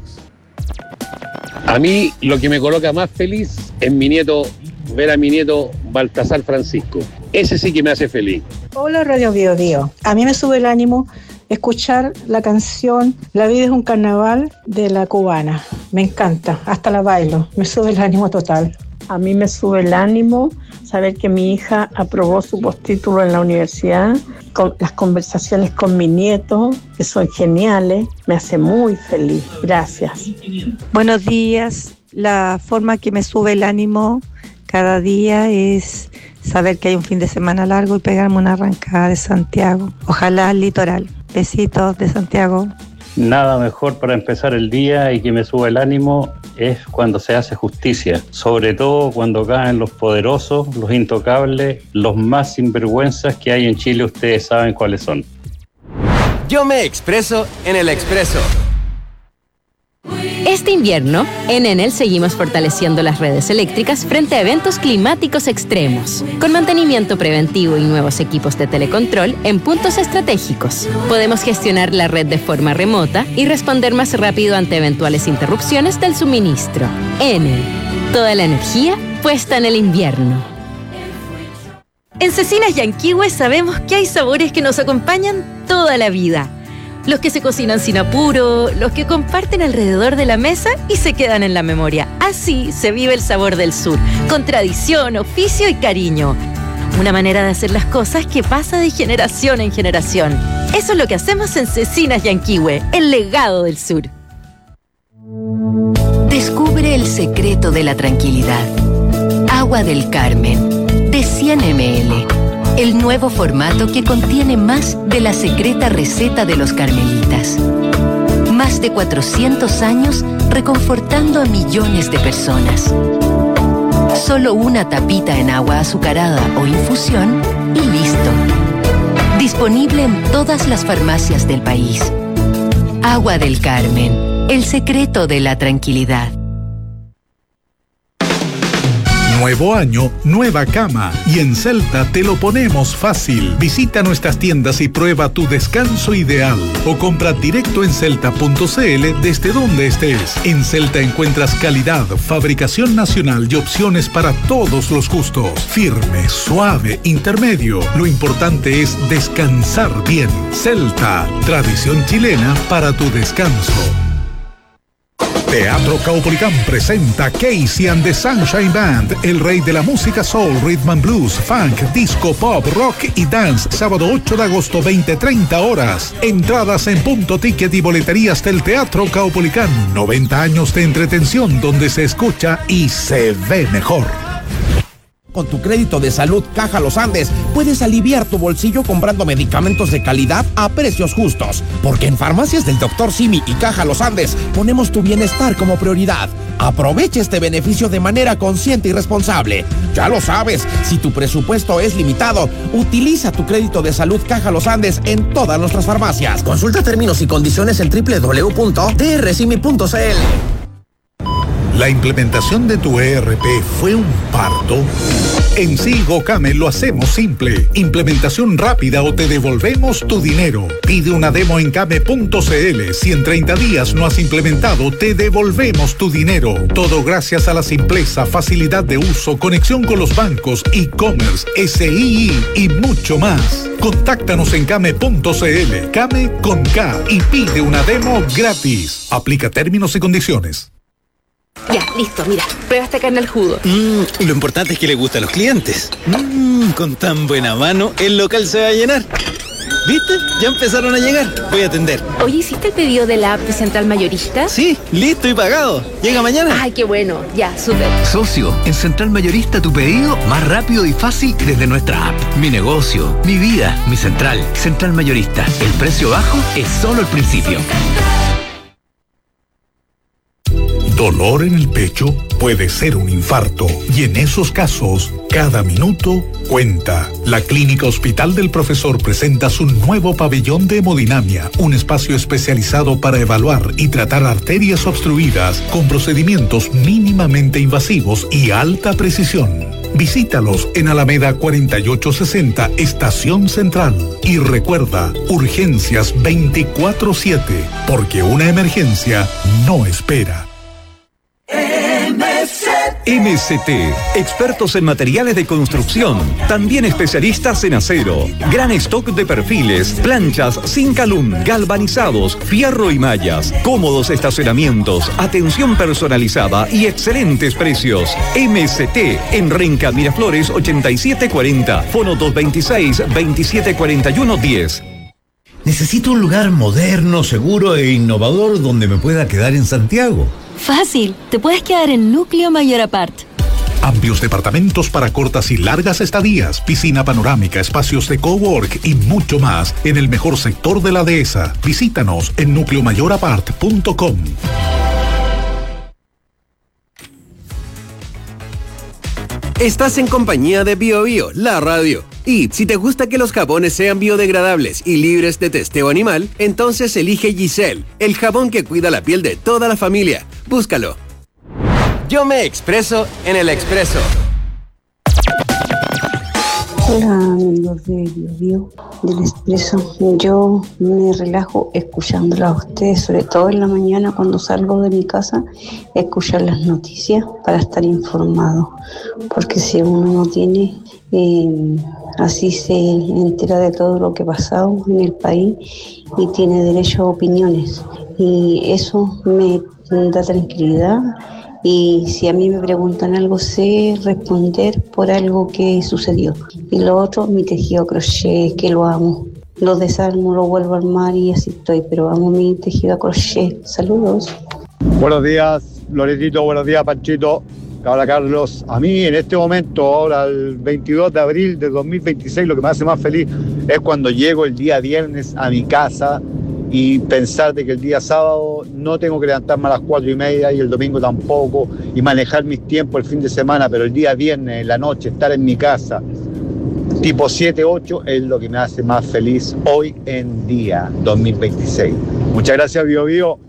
A mí lo que me coloca más feliz es mi nieto, ver a mi nieto Baltasar Francisco. Ese sí que me hace feliz. Hola Radio Bio Bio. A mí me sube el ánimo escuchar la canción La vida es un carnaval de La Cubana. Me encanta, hasta la bailo, me sube el ánimo total. A mí me sube el ánimo saber que mi hija aprobó su postítulo en la universidad, con las conversaciones con mi nieto, que son geniales, me hace muy feliz. Gracias. Buenos días. La forma que me sube el ánimo cada día es saber que hay un fin de semana largo y pegarme una arrancada de Santiago. Ojalá al litoral. Besitos de Santiago. Nada mejor para empezar el día y que me sube el ánimo es cuando se hace justicia, sobre todo cuando caen los poderosos, los intocables, los más sinvergüenzas que hay en Chile. Ustedes saben cuáles son. Yo me expreso en el Expreso. Este invierno, en Enel seguimos fortaleciendo las redes eléctricas frente a eventos climáticos extremos, con mantenimiento preventivo y nuevos equipos de telecontrol en puntos estratégicos. Podemos gestionar la red de forma remota y responder más rápido ante eventuales interrupciones del suministro. Enel, toda la energía puesta en el invierno. En Cecinas Yanquihue sabemos que hay sabores que nos acompañan toda la vida. Los que se cocinan sin apuro, los que comparten alrededor de la mesa y se quedan en la memoria. Así se vive el sabor del sur, con tradición, oficio y cariño. Una manera de hacer las cosas que pasa de generación en generación. Eso es lo que hacemos en Cecinas Yanquihue, el legado del sur. Descubre el secreto de la tranquilidad. Agua del Carmen, de cien mililitros. El nuevo formato que contiene más de la secreta receta de los carmelitas. Más de cuatrocientos años reconfortando a millones de personas. Solo una tapita en agua azucarada o infusión y listo. Disponible en todas las farmacias del país. Agua del Carmen, el secreto de la tranquilidad. Nuevo año, nueva cama. Y en Celta te lo ponemos fácil. Visita nuestras tiendas y prueba tu descanso ideal. O compra directo en celta punto c l desde donde estés. En Celta encuentras calidad, fabricación nacional y opciones para todos los gustos. Firme, suave, intermedio. Lo importante es descansar bien. Celta, tradición chilena para tu descanso. Teatro Caupolicán presenta Casey and the Sunshine Band, el rey de la música soul, rhythm and blues, funk, disco, pop, rock y dance, sábado ocho de agosto, veinte treinta horas. Entradas en Punto Ticket y boleterías del Teatro Caupolicán. noventa años de entretención donde se escucha y se ve mejor. Con tu crédito de salud Caja Los Andes puedes aliviar tu bolsillo comprando medicamentos de calidad a precios justos. Porque en Farmacias del doctor Simi y Caja Los Andes ponemos tu bienestar como prioridad. Aprovecha este beneficio de manera consciente y responsable. Ya lo sabes, si tu presupuesto es limitado, utiliza tu crédito de salud Caja Los Andes en todas nuestras farmacias. Consulta términos y condiciones en doble u doble u doble u punto t r simi punto c l. ¿La implementación de tu E R P fue un parto? En Sigo Came lo hacemos simple. Implementación rápida o te devolvemos tu dinero. Pide una demo en came punto c l. Si en treinta días no has implementado, te devolvemos tu dinero. Todo gracias a la simpleza, facilidad de uso, conexión con los bancos, e-commerce, S I I y mucho más. Contáctanos en came punto c l. Came con K y pide una demo gratis. Aplica términos y condiciones. Ya, listo, mira, prueba esta carne al jugo. Mm, lo importante es que le gusta a los clientes. Mm, con tan buena mano, el local se va a llenar. ¿Viste? Ya empezaron a llegar. Voy a atender. Oye, ¿hiciste el pedido de la app de Central Mayorista? Sí, listo y pagado. ¿Llega mañana? Ay, qué bueno. Ya, súper. Socio, en Central Mayorista tu pedido más rápido y fácil desde nuestra app. Mi negocio, mi vida, mi central. Central Mayorista. El precio bajo es solo el principio. dolor en el pecho, puede ser un infarto. Y en esos casos, cada minuto cuenta. La Clínica Hospital del Profesor presenta su nuevo pabellón de hemodinamia, un espacio especializado para evaluar y tratar arterias obstruidas con procedimientos mínimamente invasivos y alta precisión. Visítalos en Alameda cuarenta y ocho sesenta, Estación Central. Y recuerda, urgencias veinticuatro siete, porque una emergencia no espera. M C T, expertos en materiales de construcción, también especialistas en acero, gran stock de perfiles, planchas, zinc alum, galvanizados, fierro y mallas, cómodos estacionamientos, atención personalizada y excelentes precios. M C T en Renca Miraflores ochenta y siete cuarenta, fono dos veintiséis, veintisiete cuarenta y uno diez. Necesito un lugar moderno, seguro e innovador donde me pueda quedar en Santiago. Fácil, te puedes quedar en Núcleo Mayor Apart. Amplios departamentos para cortas y largas estadías, piscina panorámica, espacios de cowork y mucho más en el mejor sector de la dehesa. Visítanos en núcleo mayor apart punto com. Estás en compañía de BioBio, la radio. Y si te gusta que los jabones sean biodegradables y libres de testeo animal, entonces elige Giselle, el jabón que cuida la piel de toda la familia. Búscalo. Yo me expreso en el expreso. Hola amigos de BioBio, del Expreso. Yo me relajo escuchándola a ustedes, sobre todo en la mañana cuando salgo de mi casa, escuchar las noticias para estar informado. Porque si uno no tiene, eh, así se entera de todo lo que ha pasado en el país y tiene derecho a opiniones. Y eso me da tranquilidad. Y si a mí me preguntan algo, sé responder por algo que sucedió. Y lo otro, mi tejido crochet, que lo amo. Lo desarmo, lo vuelvo a armar y así estoy, pero amo mi tejido crochet. Saludos. Buenos días, Loretito, buenos días, Panchito. Hola, Carlos. A mí, en este momento, ahora el veintidós de abril de dos mil veintiséis, lo que me hace más feliz es cuando llego el día viernes a mi casa y pensar de que el día sábado no tengo que levantarme a las cuatro y media y el domingo tampoco, y manejar mis tiempos el fin de semana, pero el día viernes, en la noche, estar en mi casa, tipo siete, ocho, es lo que me hace más feliz hoy en día, dos mil veintiséis. Muchas gracias, Bio Bio.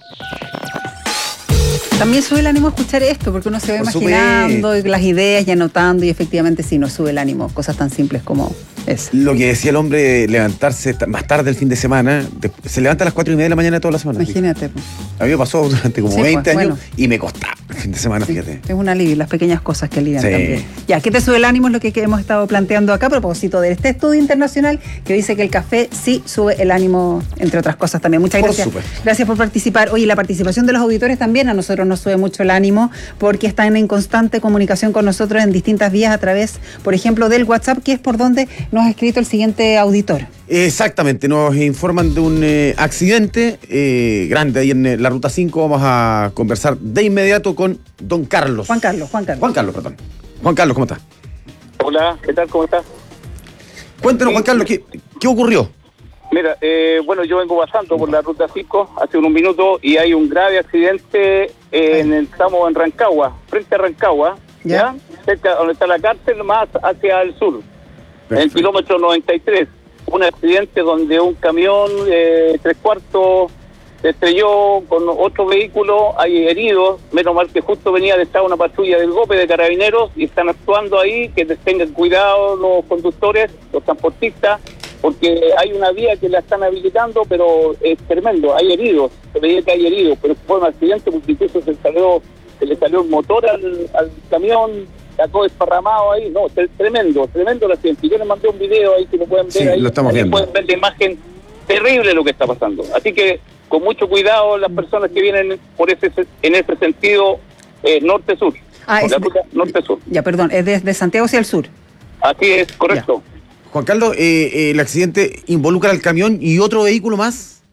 También sube el ánimo escuchar esto, porque uno se va Por imaginando y las ideas y anotando, y efectivamente sí, nos sube el ánimo, cosas tan simples como eso. Lo que decía el hombre, levantarse más tarde el fin de semana, se levanta a las cuatro y media de la mañana toda la semana. Imagínate. A mí me pasó durante como Sí, veinte pues, años bueno. y me costaba el fin de semana, Sí, fíjate. es un alivio, las pequeñas cosas que alivian Sí. también. Ya, ¿qué te sube el ánimo? Es lo que, que hemos estado planteando acá a propósito de este estudio internacional que dice que el café sí sube el ánimo, entre otras cosas también. Muchas Por gracias. supuesto. Gracias por participar. Oye, la participación de los auditores también a nosotros nos sube mucho el ánimo porque están en constante comunicación con nosotros en distintas vías a través, por ejemplo, del WhatsApp, que es por donde nos ha escrito el siguiente auditor. Exactamente, nos informan de un eh, accidente eh, grande ahí en eh, la Ruta cinco. Vamos a conversar de inmediato con don Carlos. Juan Carlos, Juan Carlos. Juan Carlos, perdón. Juan Carlos, ¿cómo está? Hola, ¿qué tal? ¿Cómo estás? Cuéntanos, Juan Carlos, ¿qué, qué ocurrió? Mira, eh, bueno, yo vengo pasando por la Ruta cinco hace unos minutos y hay un grave accidente en el tramo en Rancagua, frente a Rancagua, ¿ya? Cerca donde está la cárcel, más hacia el sur, en el kilómetro noventa y tres. Un accidente donde un camión eh, tres cuartos se estrelló con otro vehículo, hay heridos, menos mal que justo venía de estar una patrulla del GOPE de Carabineros y están actuando ahí, que tengan cuidado los conductores, los transportistas, porque hay una vía que la están habilitando, pero es tremendo, hay heridos, se veía que hay heridos, pero fue un accidente porque incluso se, salió, se le salió el motor al, al camión, sacó desparramado ahí, no, es tremendo, tremendo el accidente. Yo les mandé un video ahí que lo pueden ver, Sí, ahí, lo estamos ahí viendo. pueden ver la imagen terrible lo que está pasando. Así que con mucho cuidado las personas que vienen por ese en ese sentido eh, norte-sur, Ah, por es la de- ruta norte-sur. Ya, perdón, es desde Santiago hacia el sur. Así es, correcto. Juan Carlos, eh, eh, el accidente involucra al camión y otro vehículo más.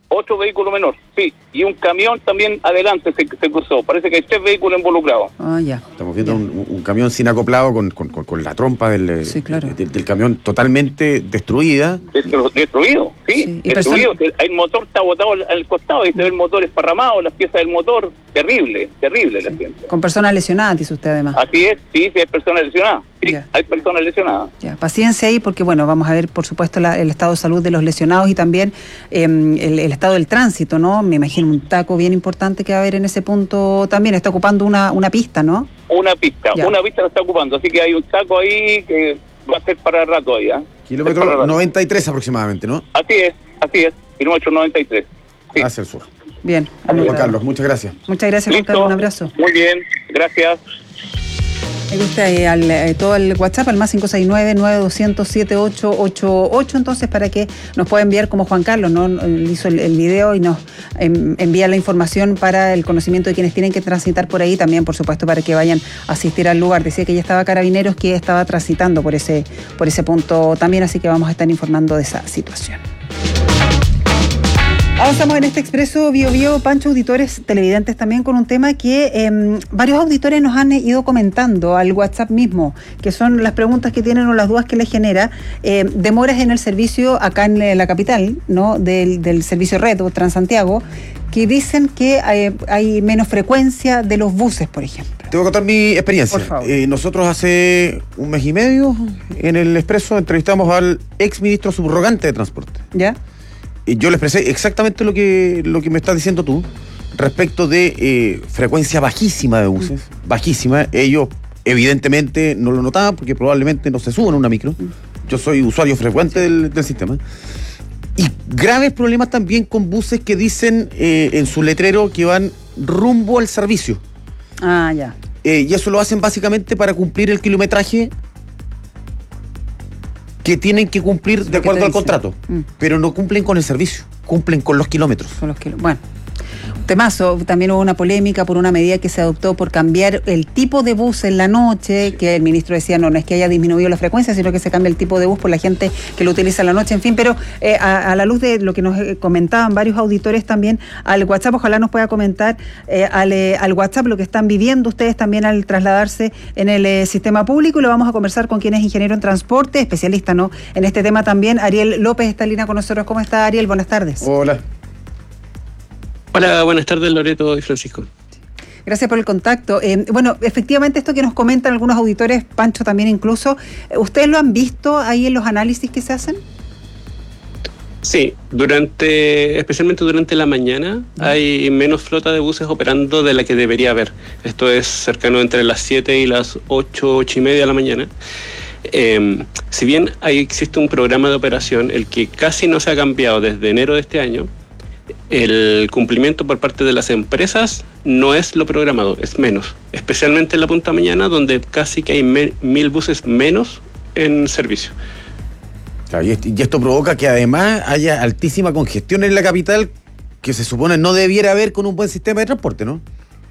Otro vehículo menor, sí. Y un camión también adelante se, se cruzó. Parece que hay tres vehículos involucrados. Ah, ya. Estamos viendo un, un camión sin acoplado con, con, con, con la trompa del, sí, claro. del, del camión totalmente destruida. Destru, destruido, sí. sí. Destruido. Person- el motor está botado al, al costado y se ve el motor esparramado, las piezas del motor. Terrible, terrible el accidente. Con personas lesionadas, dice usted además. Así es, sí, sí hay personas lesionadas. Sí, yeah. hay personas lesionadas. Ya, paciencia ahí porque, bueno, vamos a ver, por supuesto, la, el estado de salud de los lesionados y también eh, el, el estado del tránsito, ¿no? Me imagino un taco bien importante que va a haber en ese punto también. Está ocupando una, una pista, ¿no? Una pista, ya. una pista lo está ocupando, así que hay un taco ahí que va a ser para rato ahí, ¿eh? Kilómetro noventa y tres aproximadamente, ¿no? Así es, así es, kilómetro noventa y tres. Sí. Hacia el sur. Bien. Juan Carlos, muchas gracias. Muchas gracias, Juan Carlos, un abrazo. Muy bien, gracias. Me gusta eh, al, eh, todo el WhatsApp al más cinco seis nueve, nueve dos cero cero, siete ocho ocho ocho, entonces para que nos pueda enviar como Juan Carlos, ¿no? Hizo el, el video y nos eh, envía la información para el conocimiento de quienes tienen que transitar por ahí, también por supuesto para que vayan a asistir al lugar. Decía que ya estaba Carabineros que estaba transitando por ese, por ese punto también, así que vamos a estar informando de esa situación. Avanzamos en este Expreso Bio Bio, Pancho, auditores, televidentes también, con un tema que eh, varios auditores nos han ido comentando al WhatsApp mismo, que son las preguntas que tienen o las dudas que les genera. Eh, demoras en el servicio acá en la capital, ¿no? Del, del servicio Red o Transantiago, que dicen que hay, hay menos frecuencia de los buses, por ejemplo. Te voy a contar mi experiencia. Por favor. Eh, nosotros hace un mes y medio en el Expreso entrevistamos al ex ministro subrogante de Transporte. ¿Ya? Yo le expresé exactamente lo que, lo que me estás diciendo tú respecto de eh, frecuencia bajísima de buses, mm. bajísima. Ellos evidentemente no lo notaban porque probablemente no se suben a una micro. Mm. Yo soy usuario frecuente del, del sistema. Y graves problemas también con buses que dicen eh, en su letrero que van rumbo al servicio. Ah, ya. Eh, y eso lo hacen básicamente para cumplir el kilometraje que tienen que cumplir de acuerdo al contrato, mm. pero no cumplen con el servicio, cumplen con los kilómetros. Con los kilómetros. Bueno, temazo, también hubo una polémica por una medida que se adoptó por cambiar el tipo de bus en la noche, que el ministro decía, no, no es que haya disminuido la frecuencia, sino que se cambia el tipo de bus por la gente que lo utiliza en la noche, en fin, pero eh, a, a la luz de lo que nos comentaban varios auditores también al WhatsApp, ojalá nos pueda comentar eh, al, eh, al WhatsApp lo que están viviendo ustedes también al trasladarse en el eh, sistema público, y lo vamos a conversar con quien es ingeniero en transporte, especialista, ¿no?, en este tema también. Ariel López está en línea con nosotros. ¿Cómo está, Ariel? Buenas tardes. Hola. Hola, buenas tardes, Loreto y Francisco. Gracias por el contacto. Eh, bueno, efectivamente esto que nos comentan algunos auditores, Pancho también incluso, ¿ustedes lo han visto ahí en los análisis que se hacen? Sí, durante, especialmente durante la mañana, hay menos flota de buses operando de la que debería haber. Esto es cercano entre las siete y las ocho, ocho y media de la mañana. Eh, si bien ahí existe un programa de operación, el que casi no se ha cambiado desde enero de este año, el cumplimiento por parte de las empresas no es lo programado, es menos, especialmente en la punta mañana, donde casi que hay me, mil buses menos en servicio. Claro, y, y esto provoca que además haya altísima congestión en la capital, que se supone no debiera haber con un buen sistema de transporte, ¿no?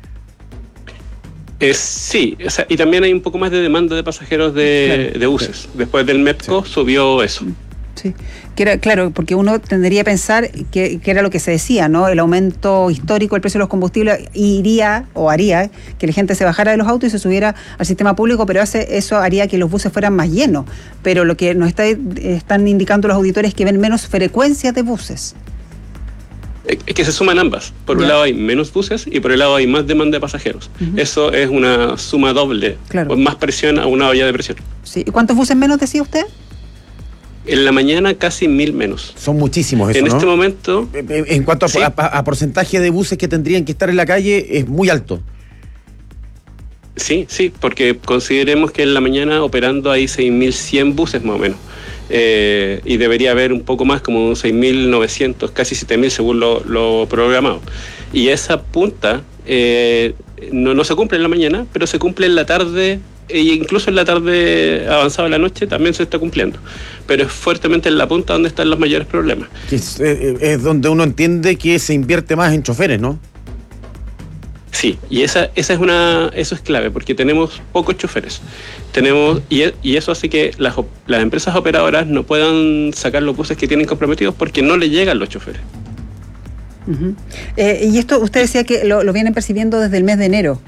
Eh, sí, o sea, y también hay un poco más de demanda de pasajeros de, claro, de buses. Sí. Después del MEPCO sí. subió eso. Sí, que era, claro, porque uno tendría a pensar que, que era lo que se decía, ¿no? El aumento histórico del precio de los combustibles iría o haría que la gente se bajara de los autos y se subiera al sistema público, pero hace, eso haría que los buses fueran más llenos. Pero lo que nos está, están indicando los auditores es que ven menos frecuencias de buses. Es que se suman ambas. Por ya. un lado hay menos buses y por el lado hay más demanda de pasajeros. Uh-huh. Eso es una suma doble, claro. Más presión a una olla de presión. Sí. ¿Y cuántos buses menos decía usted? En la mañana casi mil menos. Son muchísimos eso, En ¿no? este momento... En, en cuanto a, sí. a, a porcentaje de buses que tendrían que estar en la calle, es muy alto. Sí, sí, porque consideremos que en la mañana operando hay seis mil cien buses más o menos. Eh, y debería haber un poco más, como seis mil novecientos, casi siete mil según lo, lo programado. Y esa punta eh, no, no se cumple en la mañana, pero se cumple en la tarde, e incluso en la tarde avanzada de la noche también se está cumpliendo. Pero es fuertemente en la punta donde están los mayores problemas. Es, es, es donde uno entiende que se invierte más en choferes, ¿no? Sí, y esa, esa es una, eso es clave, porque tenemos pocos choferes. Tenemos, y, y eso hace que las, las empresas operadoras no puedan sacar los buses que tienen comprometidos porque no le llegan los choferes. Uh-huh. Eh, y esto usted decía que lo, lo vienen percibiendo desde el mes de enero.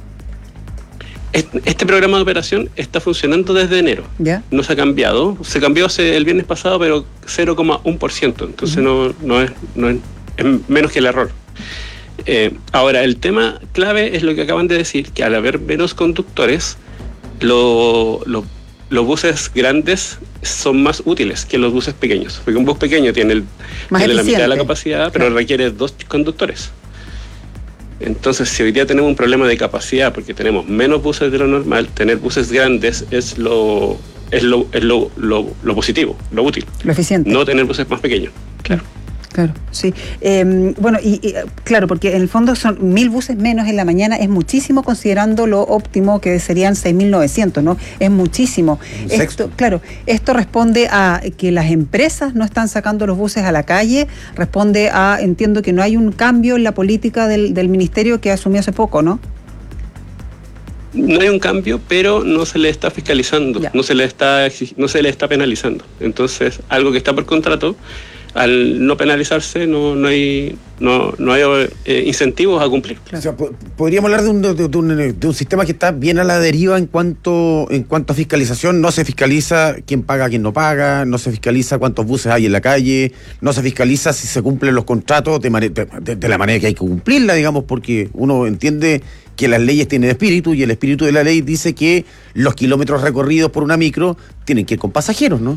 Este programa de operación está funcionando desde enero. ¿Ya? No se ha cambiado. Se cambió hace el viernes pasado, pero cero coma uno por ciento. Entonces uh-huh. no, no, es, no es, es menos que el error. Eh, ahora, el tema clave es lo que acaban de decir, que al haber menos conductores, lo, lo, los buses grandes son más útiles que los buses pequeños. Porque un bus pequeño tiene, el, tiene la mitad de la capacidad, pero claro, requiere dos conductores. Entonces, si hoy día tenemos un problema de capacidad porque tenemos menos buses de lo normal, tener buses grandes es lo es lo, es lo, lo, lo positivo, lo útil. Lo eficiente. No tener buses más pequeños. Claro. Claro, sí. Eh, bueno, y, y claro, porque en el fondo son mil buses menos en la mañana, es muchísimo considerando lo óptimo que serían seis mil novecientos, ¿no? Es muchísimo. Esto, claro, esto responde a que las empresas no están sacando los buses a la calle, responde a, entiendo que no hay un cambio en la política del, del ministerio que asumió hace poco, ¿no? No hay un cambio, pero no se le está fiscalizando, ya. no se le está no se le está penalizando. Entonces, algo que está por contrato, al no penalizarse no, no hay no, no hay eh, incentivos a cumplir. Claro. O sea, po- podríamos hablar de un, de, de, un, de un sistema que está bien a la deriva en cuanto en cuanto a fiscalización. No se fiscaliza quién paga, quién no paga, no se fiscaliza cuántos buses hay en la calle, no se fiscaliza si se cumplen los contratos de, mane- de, de la manera que hay que cumplirla, digamos, porque uno entiende que las leyes tienen espíritu y el espíritu de la ley dice que los kilómetros recorridos por una micro tienen que ir con pasajeros, ¿no?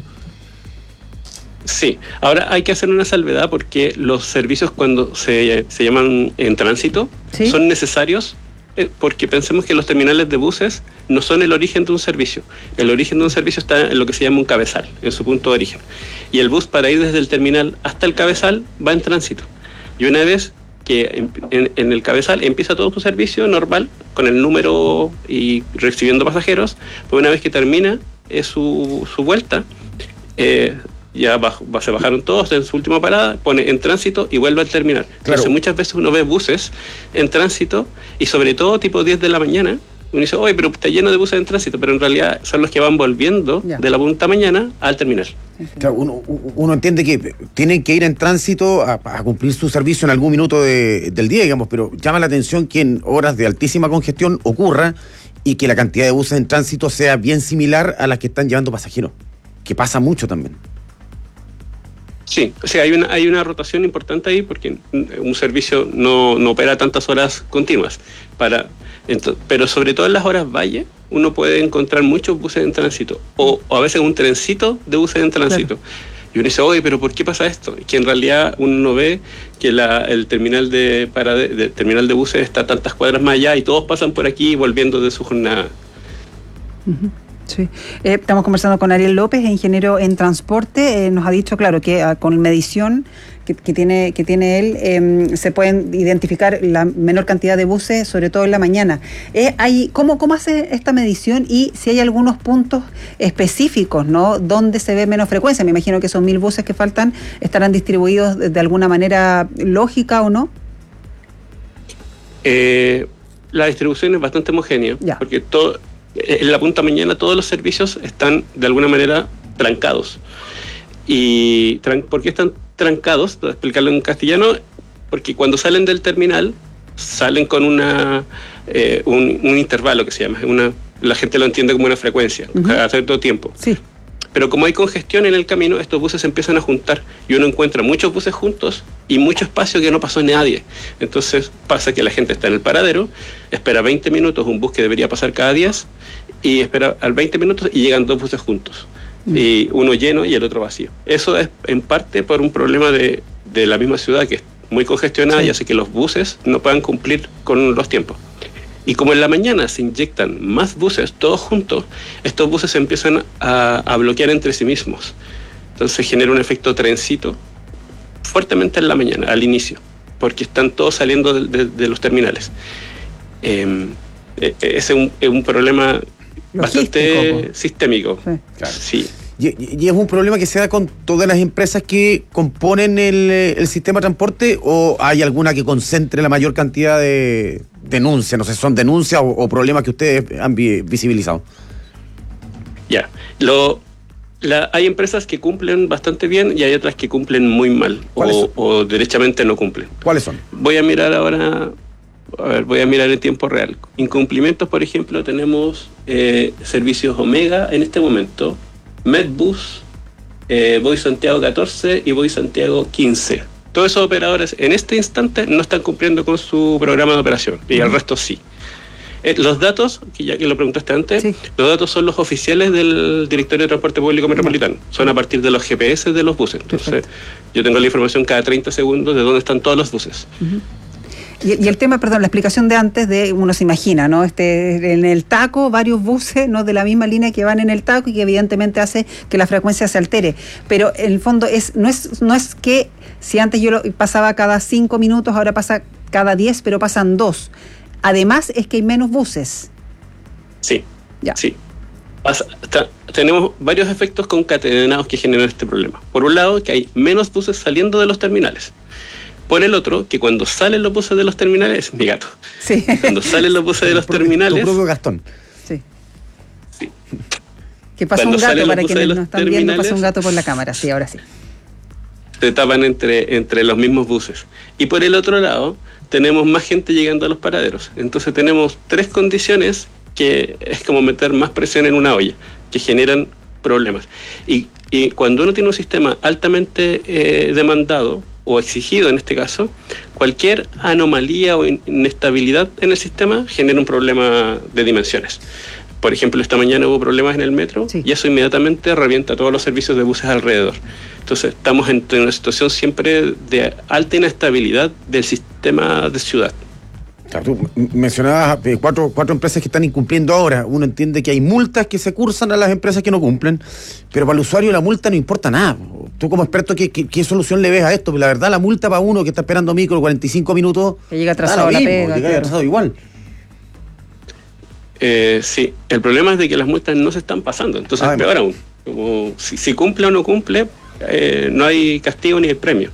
Sí, ahora hay que hacer una salvedad porque los servicios cuando se, se llaman en tránsito, ¿sí?, son necesarios eh, porque pensemos que los terminales de buses no son el origen de un servicio. El origen de un servicio está en lo que se llama un cabezal, en su punto de origen. Y el bus para ir desde el terminal hasta el cabezal va en tránsito. Y una vez que en, en, en el cabezal empieza todo su servicio normal, con el número y recibiendo pasajeros, pues una vez que termina eh, su, su vuelta, eh, ya baj, se bajaron todos en su última parada, pone en tránsito y vuelve al terminal. Claro. Entonces muchas veces uno ve buses en tránsito y sobre todo tipo diez de la mañana, uno dice, oye, pero está lleno de buses en tránsito, pero en realidad son los que van volviendo ya. de la punta mañana al terminal. Claro, uno, uno entiende que tienen que ir en tránsito a, a cumplir su servicio en algún minuto de, del día, digamos, pero llama la atención que en horas de altísima congestión ocurra y que la cantidad de buses en tránsito sea bien similar a las que están llevando pasajeros, que pasa mucho también. Sí, o sea, hay una hay una rotación importante ahí porque un servicio no, no opera tantas horas continuas. Para, entonces, pero sobre todo en las horas valle, uno puede encontrar muchos buses en tránsito o, o a veces un trencito de buses en tránsito. Claro. Y uno dice, oye, pero ¿por qué pasa esto? Y que en realidad uno no ve que la, el terminal de, para de, de, terminal de buses está a tantas cuadras más allá y todos pasan por aquí volviendo de su jornada. Uh-huh. Sí, eh, estamos conversando con Ariel López, ingeniero en transporte. Eh, nos ha dicho, claro, que uh, con medición que, que tiene que tiene él eh, se pueden identificar la menor cantidad de buses, sobre todo en la mañana. Eh, hay, ¿cómo, ¿Cómo hace esta medición y si hay algunos puntos específicos, ¿no?, donde se ve menos frecuencia? Me imagino que esos mil buses que faltan estarán distribuidos de, de alguna manera lógica o no. Eh, la distribución es bastante homogénea, ya. porque todo en la punta mañana todos los servicios están de alguna manera trancados. ¿Y tran- por qué están trancados? Para explicarlo en castellano, porque cuando salen del terminal salen con una eh, un, un intervalo que se llama, una, la gente lo entiende como una frecuencia, uh-huh. cada cierto tiempo. Sí. Pero como hay congestión en el camino, estos buses se empiezan a juntar y uno encuentra muchos buses juntos y mucho espacio que no pasó nadie. Entonces pasa que la gente está en el paradero, espera veinte minutos, un bus que debería pasar cada diez, y espera al veinte minutos y llegan dos buses juntos. Mm. Y uno lleno y el otro vacío. Eso es en parte por un problema de, de la misma ciudad que es muy congestionada, sí. y hace que los buses no puedan cumplir con los tiempos. Y como en la mañana se inyectan más buses, todos juntos, estos buses se empiezan a, a bloquear entre sí mismos. Entonces genera un efecto trencito fuertemente en la mañana, al inicio, porque están todos saliendo de, de, de los terminales. Eh, ese es un, es un problema bastante logístico, sistémico. Sí. Claro. Sí. ¿Y, ¿Y es un problema que se da con todas las empresas que componen el, el sistema de transporte o hay alguna que concentre la mayor cantidad de denuncias? No sé, ¿son denuncias o, o problemas que ustedes han vi, visibilizado? Ya, lo, La, hay empresas que cumplen bastante bien y hay otras que cumplen muy mal o, o derechamente no cumplen. ¿Cuáles son? Voy a mirar ahora, a ver, voy a mirar en tiempo real. Incumplimientos, por ejemplo, tenemos eh, servicios Omega en este momento, Medbus, eh, Voy Santiago catorce y Voy Santiago quince. Todos esos operadores en este instante no están cumpliendo con su programa de operación y el resto sí. Eh, los datos, que ya que lo preguntaste antes, sí. Los datos son los oficiales del Directorio de Transporte Público Metropolitano. Son a partir de los G P S de los buses. Entonces, perfecto. Yo tengo la información cada treinta segundos de dónde están todos los buses. Uh-huh. Y, y el tema, perdón, la explicación de antes, de uno se imagina, ¿no? Este, en el taco, varios buses, ¿no? De la misma línea que van en el taco y que evidentemente hace que la frecuencia se altere. Pero en el fondo es, no es, no es que si antes yo lo pasaba cada cinco minutos, ahora pasa cada diez, pero pasan dos. Además es que hay menos buses. Sí, ya. sí. Pasa, ta, tenemos varios efectos concatenados que generan este problema. Por un lado, que hay menos buses saliendo de los terminales. Por el otro, que cuando salen los buses de los terminales, mi gato. Sí. Cuando salen los buses de los propio, terminales. Tu propio Gastón. Sí. Sí. Que pasa cuando un gato para quienes no están viendo, pasa un gato por la cámara. Sí, ahora sí. Se tapan entre, entre los mismos buses. Y por el otro lado, tenemos más gente llegando a los paraderos. Entonces tenemos tres condiciones que es como meter más presión en una olla, que generan problemas. Y, y cuando uno tiene un sistema altamente eh, demandado, o exigido en este caso, cualquier anomalía o inestabilidad en el sistema genera un problema de dimensiones. Por ejemplo, esta mañana hubo problemas en el metro, sí. Y eso inmediatamente revienta todos los servicios de buses alrededor. Entonces estamos en una situación siempre de alta inestabilidad del sistema de ciudad. Claro, tú mencionabas eh, cuatro, cuatro empresas que están incumpliendo ahora. Uno entiende que hay multas que se cursan a las empresas que no cumplen, pero para el usuario la multa no importa nada. Tú como experto, ¿qué, qué, qué solución le ves a esto? Porque la verdad, la multa para uno que está esperando micro cuarenta y cinco minutos... Que llega atrasado a la pega. Que llega atrasado igual. Eh, sí, el problema es de que las multas no se están pasando, entonces es peor aún. Como si, si cumple o no cumple, eh, no hay castigo ni hay premio.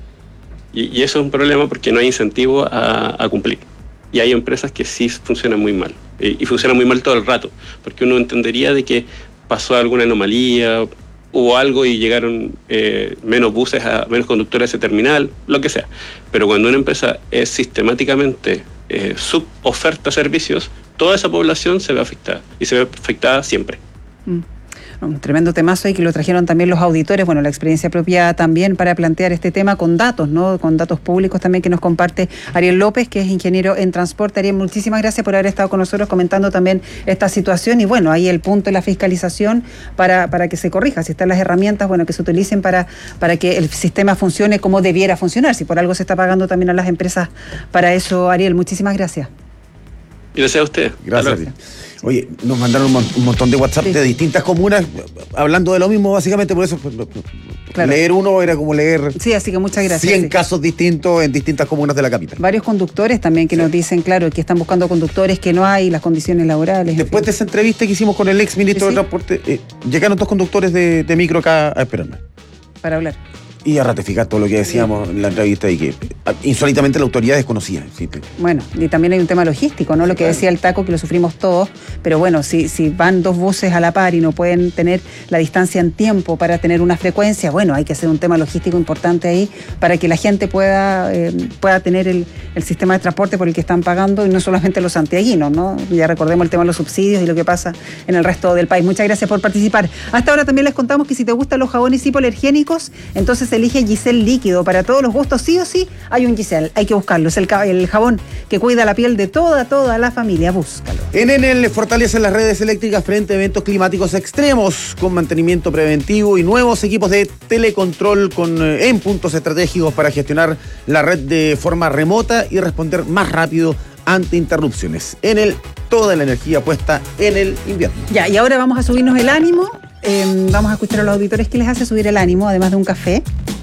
Y, y eso es un problema porque no hay incentivo a, a cumplir. Y hay empresas que sí funcionan muy mal. Y, y funcionan muy mal todo el rato. Porque uno entendería de que pasó alguna anomalía, hubo algo y llegaron eh, menos buses, a, menos conductores a ese terminal, lo que sea. Pero cuando una empresa es sistemáticamente eh, suboferta servicios, toda esa población se ve afectada. Y se ve afectada siempre. Mm. Un tremendo temazo y que lo trajeron también los auditores, bueno, la experiencia propia también para plantear este tema con datos, ¿no? Con datos públicos también que nos comparte Ariel López, que es ingeniero en transporte. Ariel, muchísimas gracias por haber estado con nosotros comentando también esta situación y bueno, ahí el punto de la fiscalización para, para que se corrija, si están las herramientas, bueno, que se utilicen para, para que el sistema funcione como debiera funcionar, si por algo se está pagando también a las empresas para eso. Ariel, muchísimas gracias. Gracias a usted. Gracias. Oye, nos mandaron un, un montón de WhatsApp sí. de distintas comunas hablando de lo mismo, básicamente, por eso claro. Leer uno era como leer sí, así que muchas gracias, cien sí. casos distintos en distintas comunas de la capital. Varios conductores también que sí. nos dicen, claro, que están buscando conductores, que no hay, las condiciones laborales. Después de esa entrevista que hicimos con el ex ministro sí, sí. de Transporte, eh, llegaron dos conductores de, de micro acá a esperarme. Para hablar. Y a ratificar todo lo que decíamos sí. en la entrevista y que insólitamente la autoridad desconocía. ¿Sí? Bueno, y también hay un tema logístico, ¿no? Lo que decía el taco, que lo sufrimos todos, pero bueno, si, si van dos buses a la par y no pueden tener la distancia en tiempo para tener una frecuencia, bueno, hay que hacer un tema logístico importante ahí para que la gente pueda, eh, pueda tener el, el sistema de transporte por el que están pagando y no solamente los santiaguinos, ¿no? Ya recordemos el tema de los subsidios y lo que pasa en el resto del país. Muchas gracias por participar. Hasta ahora también les contamos que si te gustan los jabones hipoalergénicos, entonces elige Giselle líquido. Para todos los gustos, sí o sí, hay un Giselle. Hay que buscarlo. Es el, el jabón que cuida la piel de toda, toda la familia. Búscalo. En Enel fortalecen las redes eléctricas frente a eventos climáticos extremos con mantenimiento preventivo y nuevos equipos de telecontrol con, eh, en puntos estratégicos para gestionar la red de forma remota y responder más rápido ante interrupciones. Enel, toda la energía puesta en el invierno. Ya, y ahora vamos a subirnos el ánimo. Eh, vamos a escuchar a los auditores que les hace subir el ánimo, además de un café.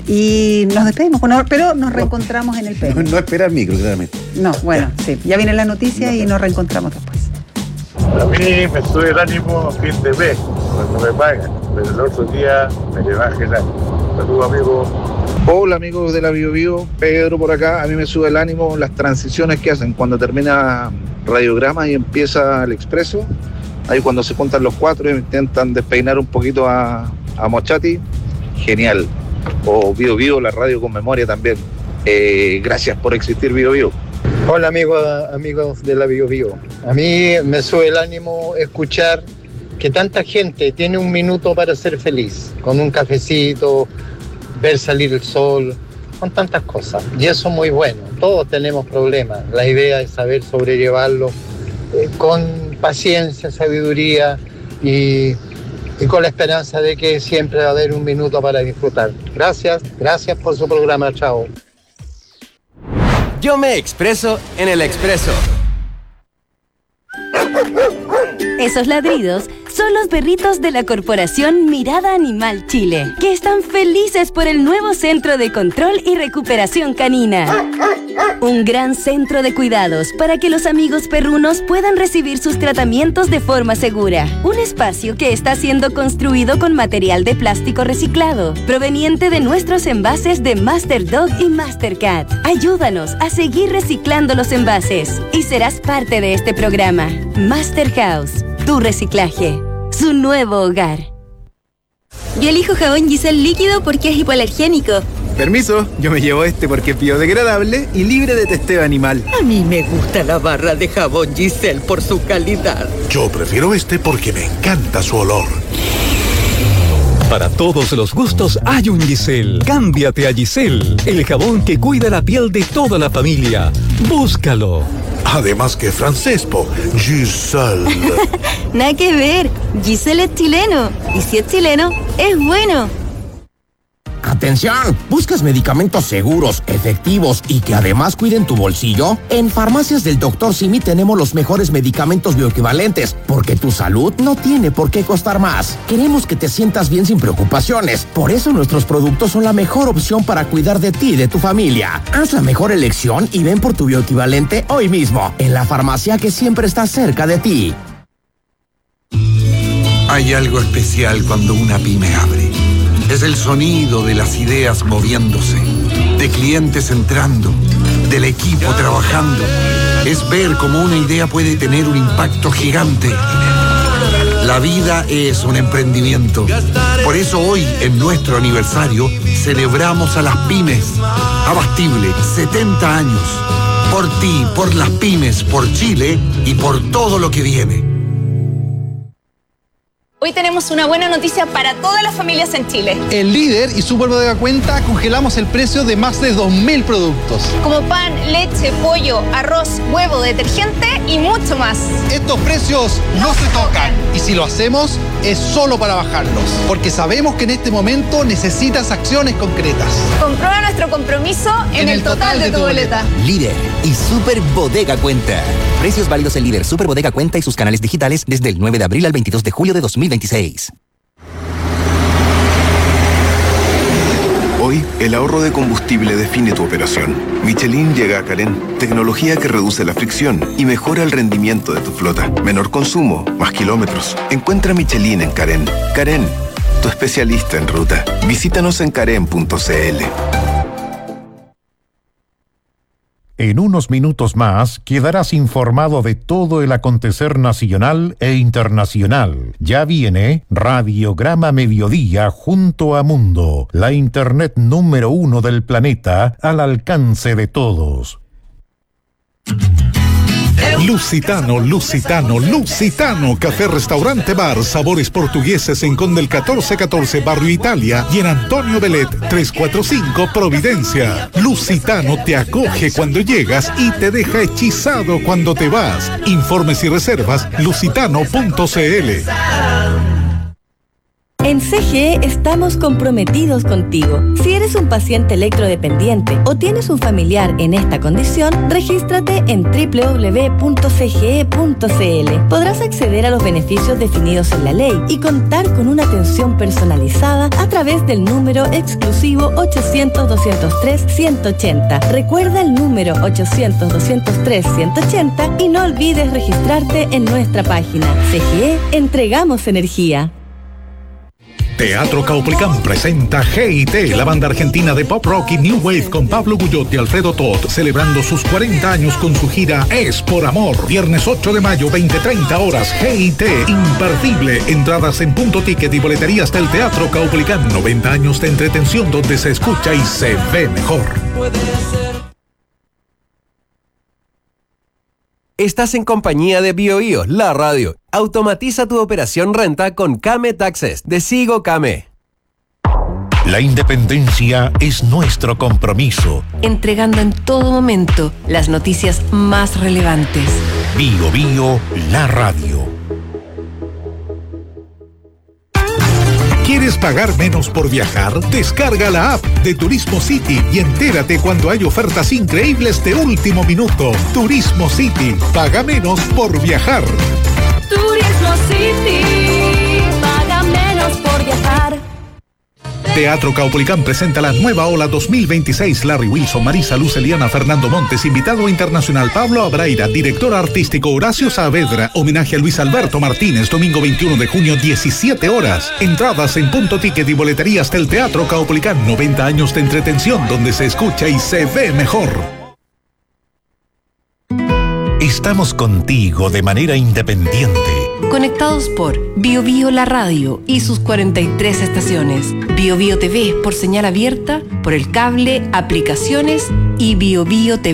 Y nos despedimos, bueno, pero nos reencontramos en el P M. No, no esperar micro, claramente. No, bueno, ya. sí. Ya viene la noticia no, y nos reencontramos después. A mí me sube el ánimo a fin de mes, cuando me pagan, pero el otro día me le baja el ánimo. Saludos, amigo. Hola, amigos de la Bio Bio, Pedro por acá. A mí me sube el ánimo las transiciones que hacen cuando termina Radiograma y empieza el Expreso. Ahí cuando se juntan los cuatro y intentan despeinar un poquito a, a Mochati, genial. O Bio Bio, la radio con memoria también. Eh, gracias por existir, Bio Bio. Hola amigos, amigos de la Bio Bio. A mí me sube el ánimo escuchar que tanta gente tiene un minuto para ser feliz, con un cafecito, ver salir el sol, con tantas cosas. Y eso es muy bueno. Todos tenemos problemas. La idea es saber sobrellevarlo eh, con paciencia, sabiduría y, y con la esperanza de que siempre va a haber un minuto para disfrutar. Gracias, gracias por su programa. Chao. Yo me expreso en el expreso. Esos ladridos son los perritos de la Corporación Mirada Animal Chile, que están felices por el nuevo Centro de Control y Recuperación Canina. Un gran centro de cuidados para que los amigos perrunos puedan recibir sus tratamientos de forma segura. Un espacio que está siendo construido con material de plástico reciclado, proveniente de nuestros envases de Master Dog y Master Cat. Ayúdanos a seguir reciclando los envases y serás parte de este programa. Master House, tu reciclaje, su nuevo hogar. Yo elijo jabón Giselle líquido porque es hipoalergénico. Permiso, yo me llevo este porque es biodegradable y libre de testeo animal. A mí me gusta la barra de jabón Giselle por su calidad. Yo prefiero este porque me encanta su olor. Para todos los gustos hay un Giselle. Cámbiate a Giselle, el jabón que cuida la piel de toda la familia. Búscalo. Además que francés, po. Giselle. Nada que ver. Giselle es chileno. Y si es chileno, es bueno. ¡Atención! ¿Buscas medicamentos seguros, efectivos y que además cuiden tu bolsillo? En Farmacias del doctor Simi tenemos los mejores medicamentos bioequivalentes, porque tu salud no tiene por qué costar más. Queremos que te sientas bien sin preocupaciones. Por eso nuestros productos son la mejor opción para cuidar de ti y de tu familia. Haz la mejor elección y ven por tu bioequivalente hoy mismo, en la farmacia que siempre está cerca de ti. Hay algo especial cuando una pyme abre. Es el sonido de las ideas moviéndose, de clientes entrando, del equipo trabajando. Es ver cómo una idea puede tener un impacto gigante. La vida es un emprendimiento. Por eso hoy, en nuestro aniversario, celebramos a las pymes. Abastible, setenta años. Por ti, por las pymes, por Chile y por todo lo que viene. Hoy tenemos una buena noticia para todas las familias en Chile. En Líder y Super Bodega Cuenta congelamos el precio de más de dos mil productos. Como pan, leche, pollo, arroz, huevo, detergente y mucho más. Estos precios no, no se tocan. Y si lo hacemos, es solo para bajarlos. Porque sabemos que en este momento necesitas acciones concretas. Comprueba nuestro compromiso en, en el, el total, total de, de tu boleta. boleta. Líder y Super Bodega Cuenta. Precios válidos en Líder, Super Bodega Cuenta y sus canales digitales desde el nueve de abril al veintidós de julio de dos mil veintiséis. Hoy, el ahorro de combustible define tu operación. Michelin llega a Carén, tecnología que reduce la fricción y mejora el rendimiento de tu flota. Menor consumo, más kilómetros. Encuentra Michelin en Carén. Carén, tu especialista en ruta. Visítanos en carén punto c l. En unos minutos más quedarás informado de todo el acontecer nacional e internacional. Ya viene Radiograma Mediodía junto a Mundo, la internet número uno del planeta al alcance de todos. Lusitano, Lusitano, Lusitano, café, restaurante, bar, sabores portugueses en Conde el catorce catorce, Barrio Italia, y en Antonio Belet, trescientos cuarenta y cinco, Providencia. Lusitano te acoge cuando llegas y te deja hechizado cuando te vas. Informes y reservas, lusitano punto c l. En C G E estamos comprometidos contigo. Si eres un paciente electrodependiente o tienes un familiar en esta condición, regístrate en doble u doble u doble u punto c g e punto c l. Podrás acceder a los beneficios definidos en la ley y contar con una atención personalizada a través del número exclusivo ochocientos, doscientos tres, ciento ochenta. Recuerda el número ochocientos, doscientos tres, ciento ochenta y no olvides registrarte en nuestra página. C G E, entregamos energía. Teatro Caupolicán presenta G I T, la banda argentina de pop rock y new wave con Pablo Guyot y Alfredo Toth, celebrando sus cuarenta años con su gira Es por Amor. Viernes ocho de mayo, veinte treinta horas, G I T, imperdible. Entradas en Punto Ticket y boleterías del Teatro Caupolicán. noventa años de entretención donde se escucha y se ve mejor. Estás en compañía de BioBio, la radio. Automatiza tu operación renta con Kame Taxes de Sigo Kame. La independencia es nuestro compromiso. Entregando en todo momento las noticias más relevantes. Bio Bio, la radio. ¿Quieres pagar menos por viajar? Descarga la app de Turismo City y entérate cuando hay ofertas increíbles de último minuto. Turismo City, paga menos por viajar. Turismo City, paga menos por viajar. Teatro Caupolicán presenta la nueva ola dos mil veintiséis. Larry Wilson, Marisa Luz, Eliana Fernando Montes, invitado internacional Pablo Abraira, director artístico Horacio Saavedra, homenaje a Luis Alberto Martínez, domingo veintiuno de junio, diecisiete horas. Entradas en Punto Ticket y boleterías del Teatro Caupolicán. noventa años de entretención donde se escucha y se ve mejor. Estamos contigo de manera independiente. Conectados por BioBio la radio y sus cuarenta y tres estaciones. BioBio T V por señal abierta, por el cable, aplicaciones y BioBio T V.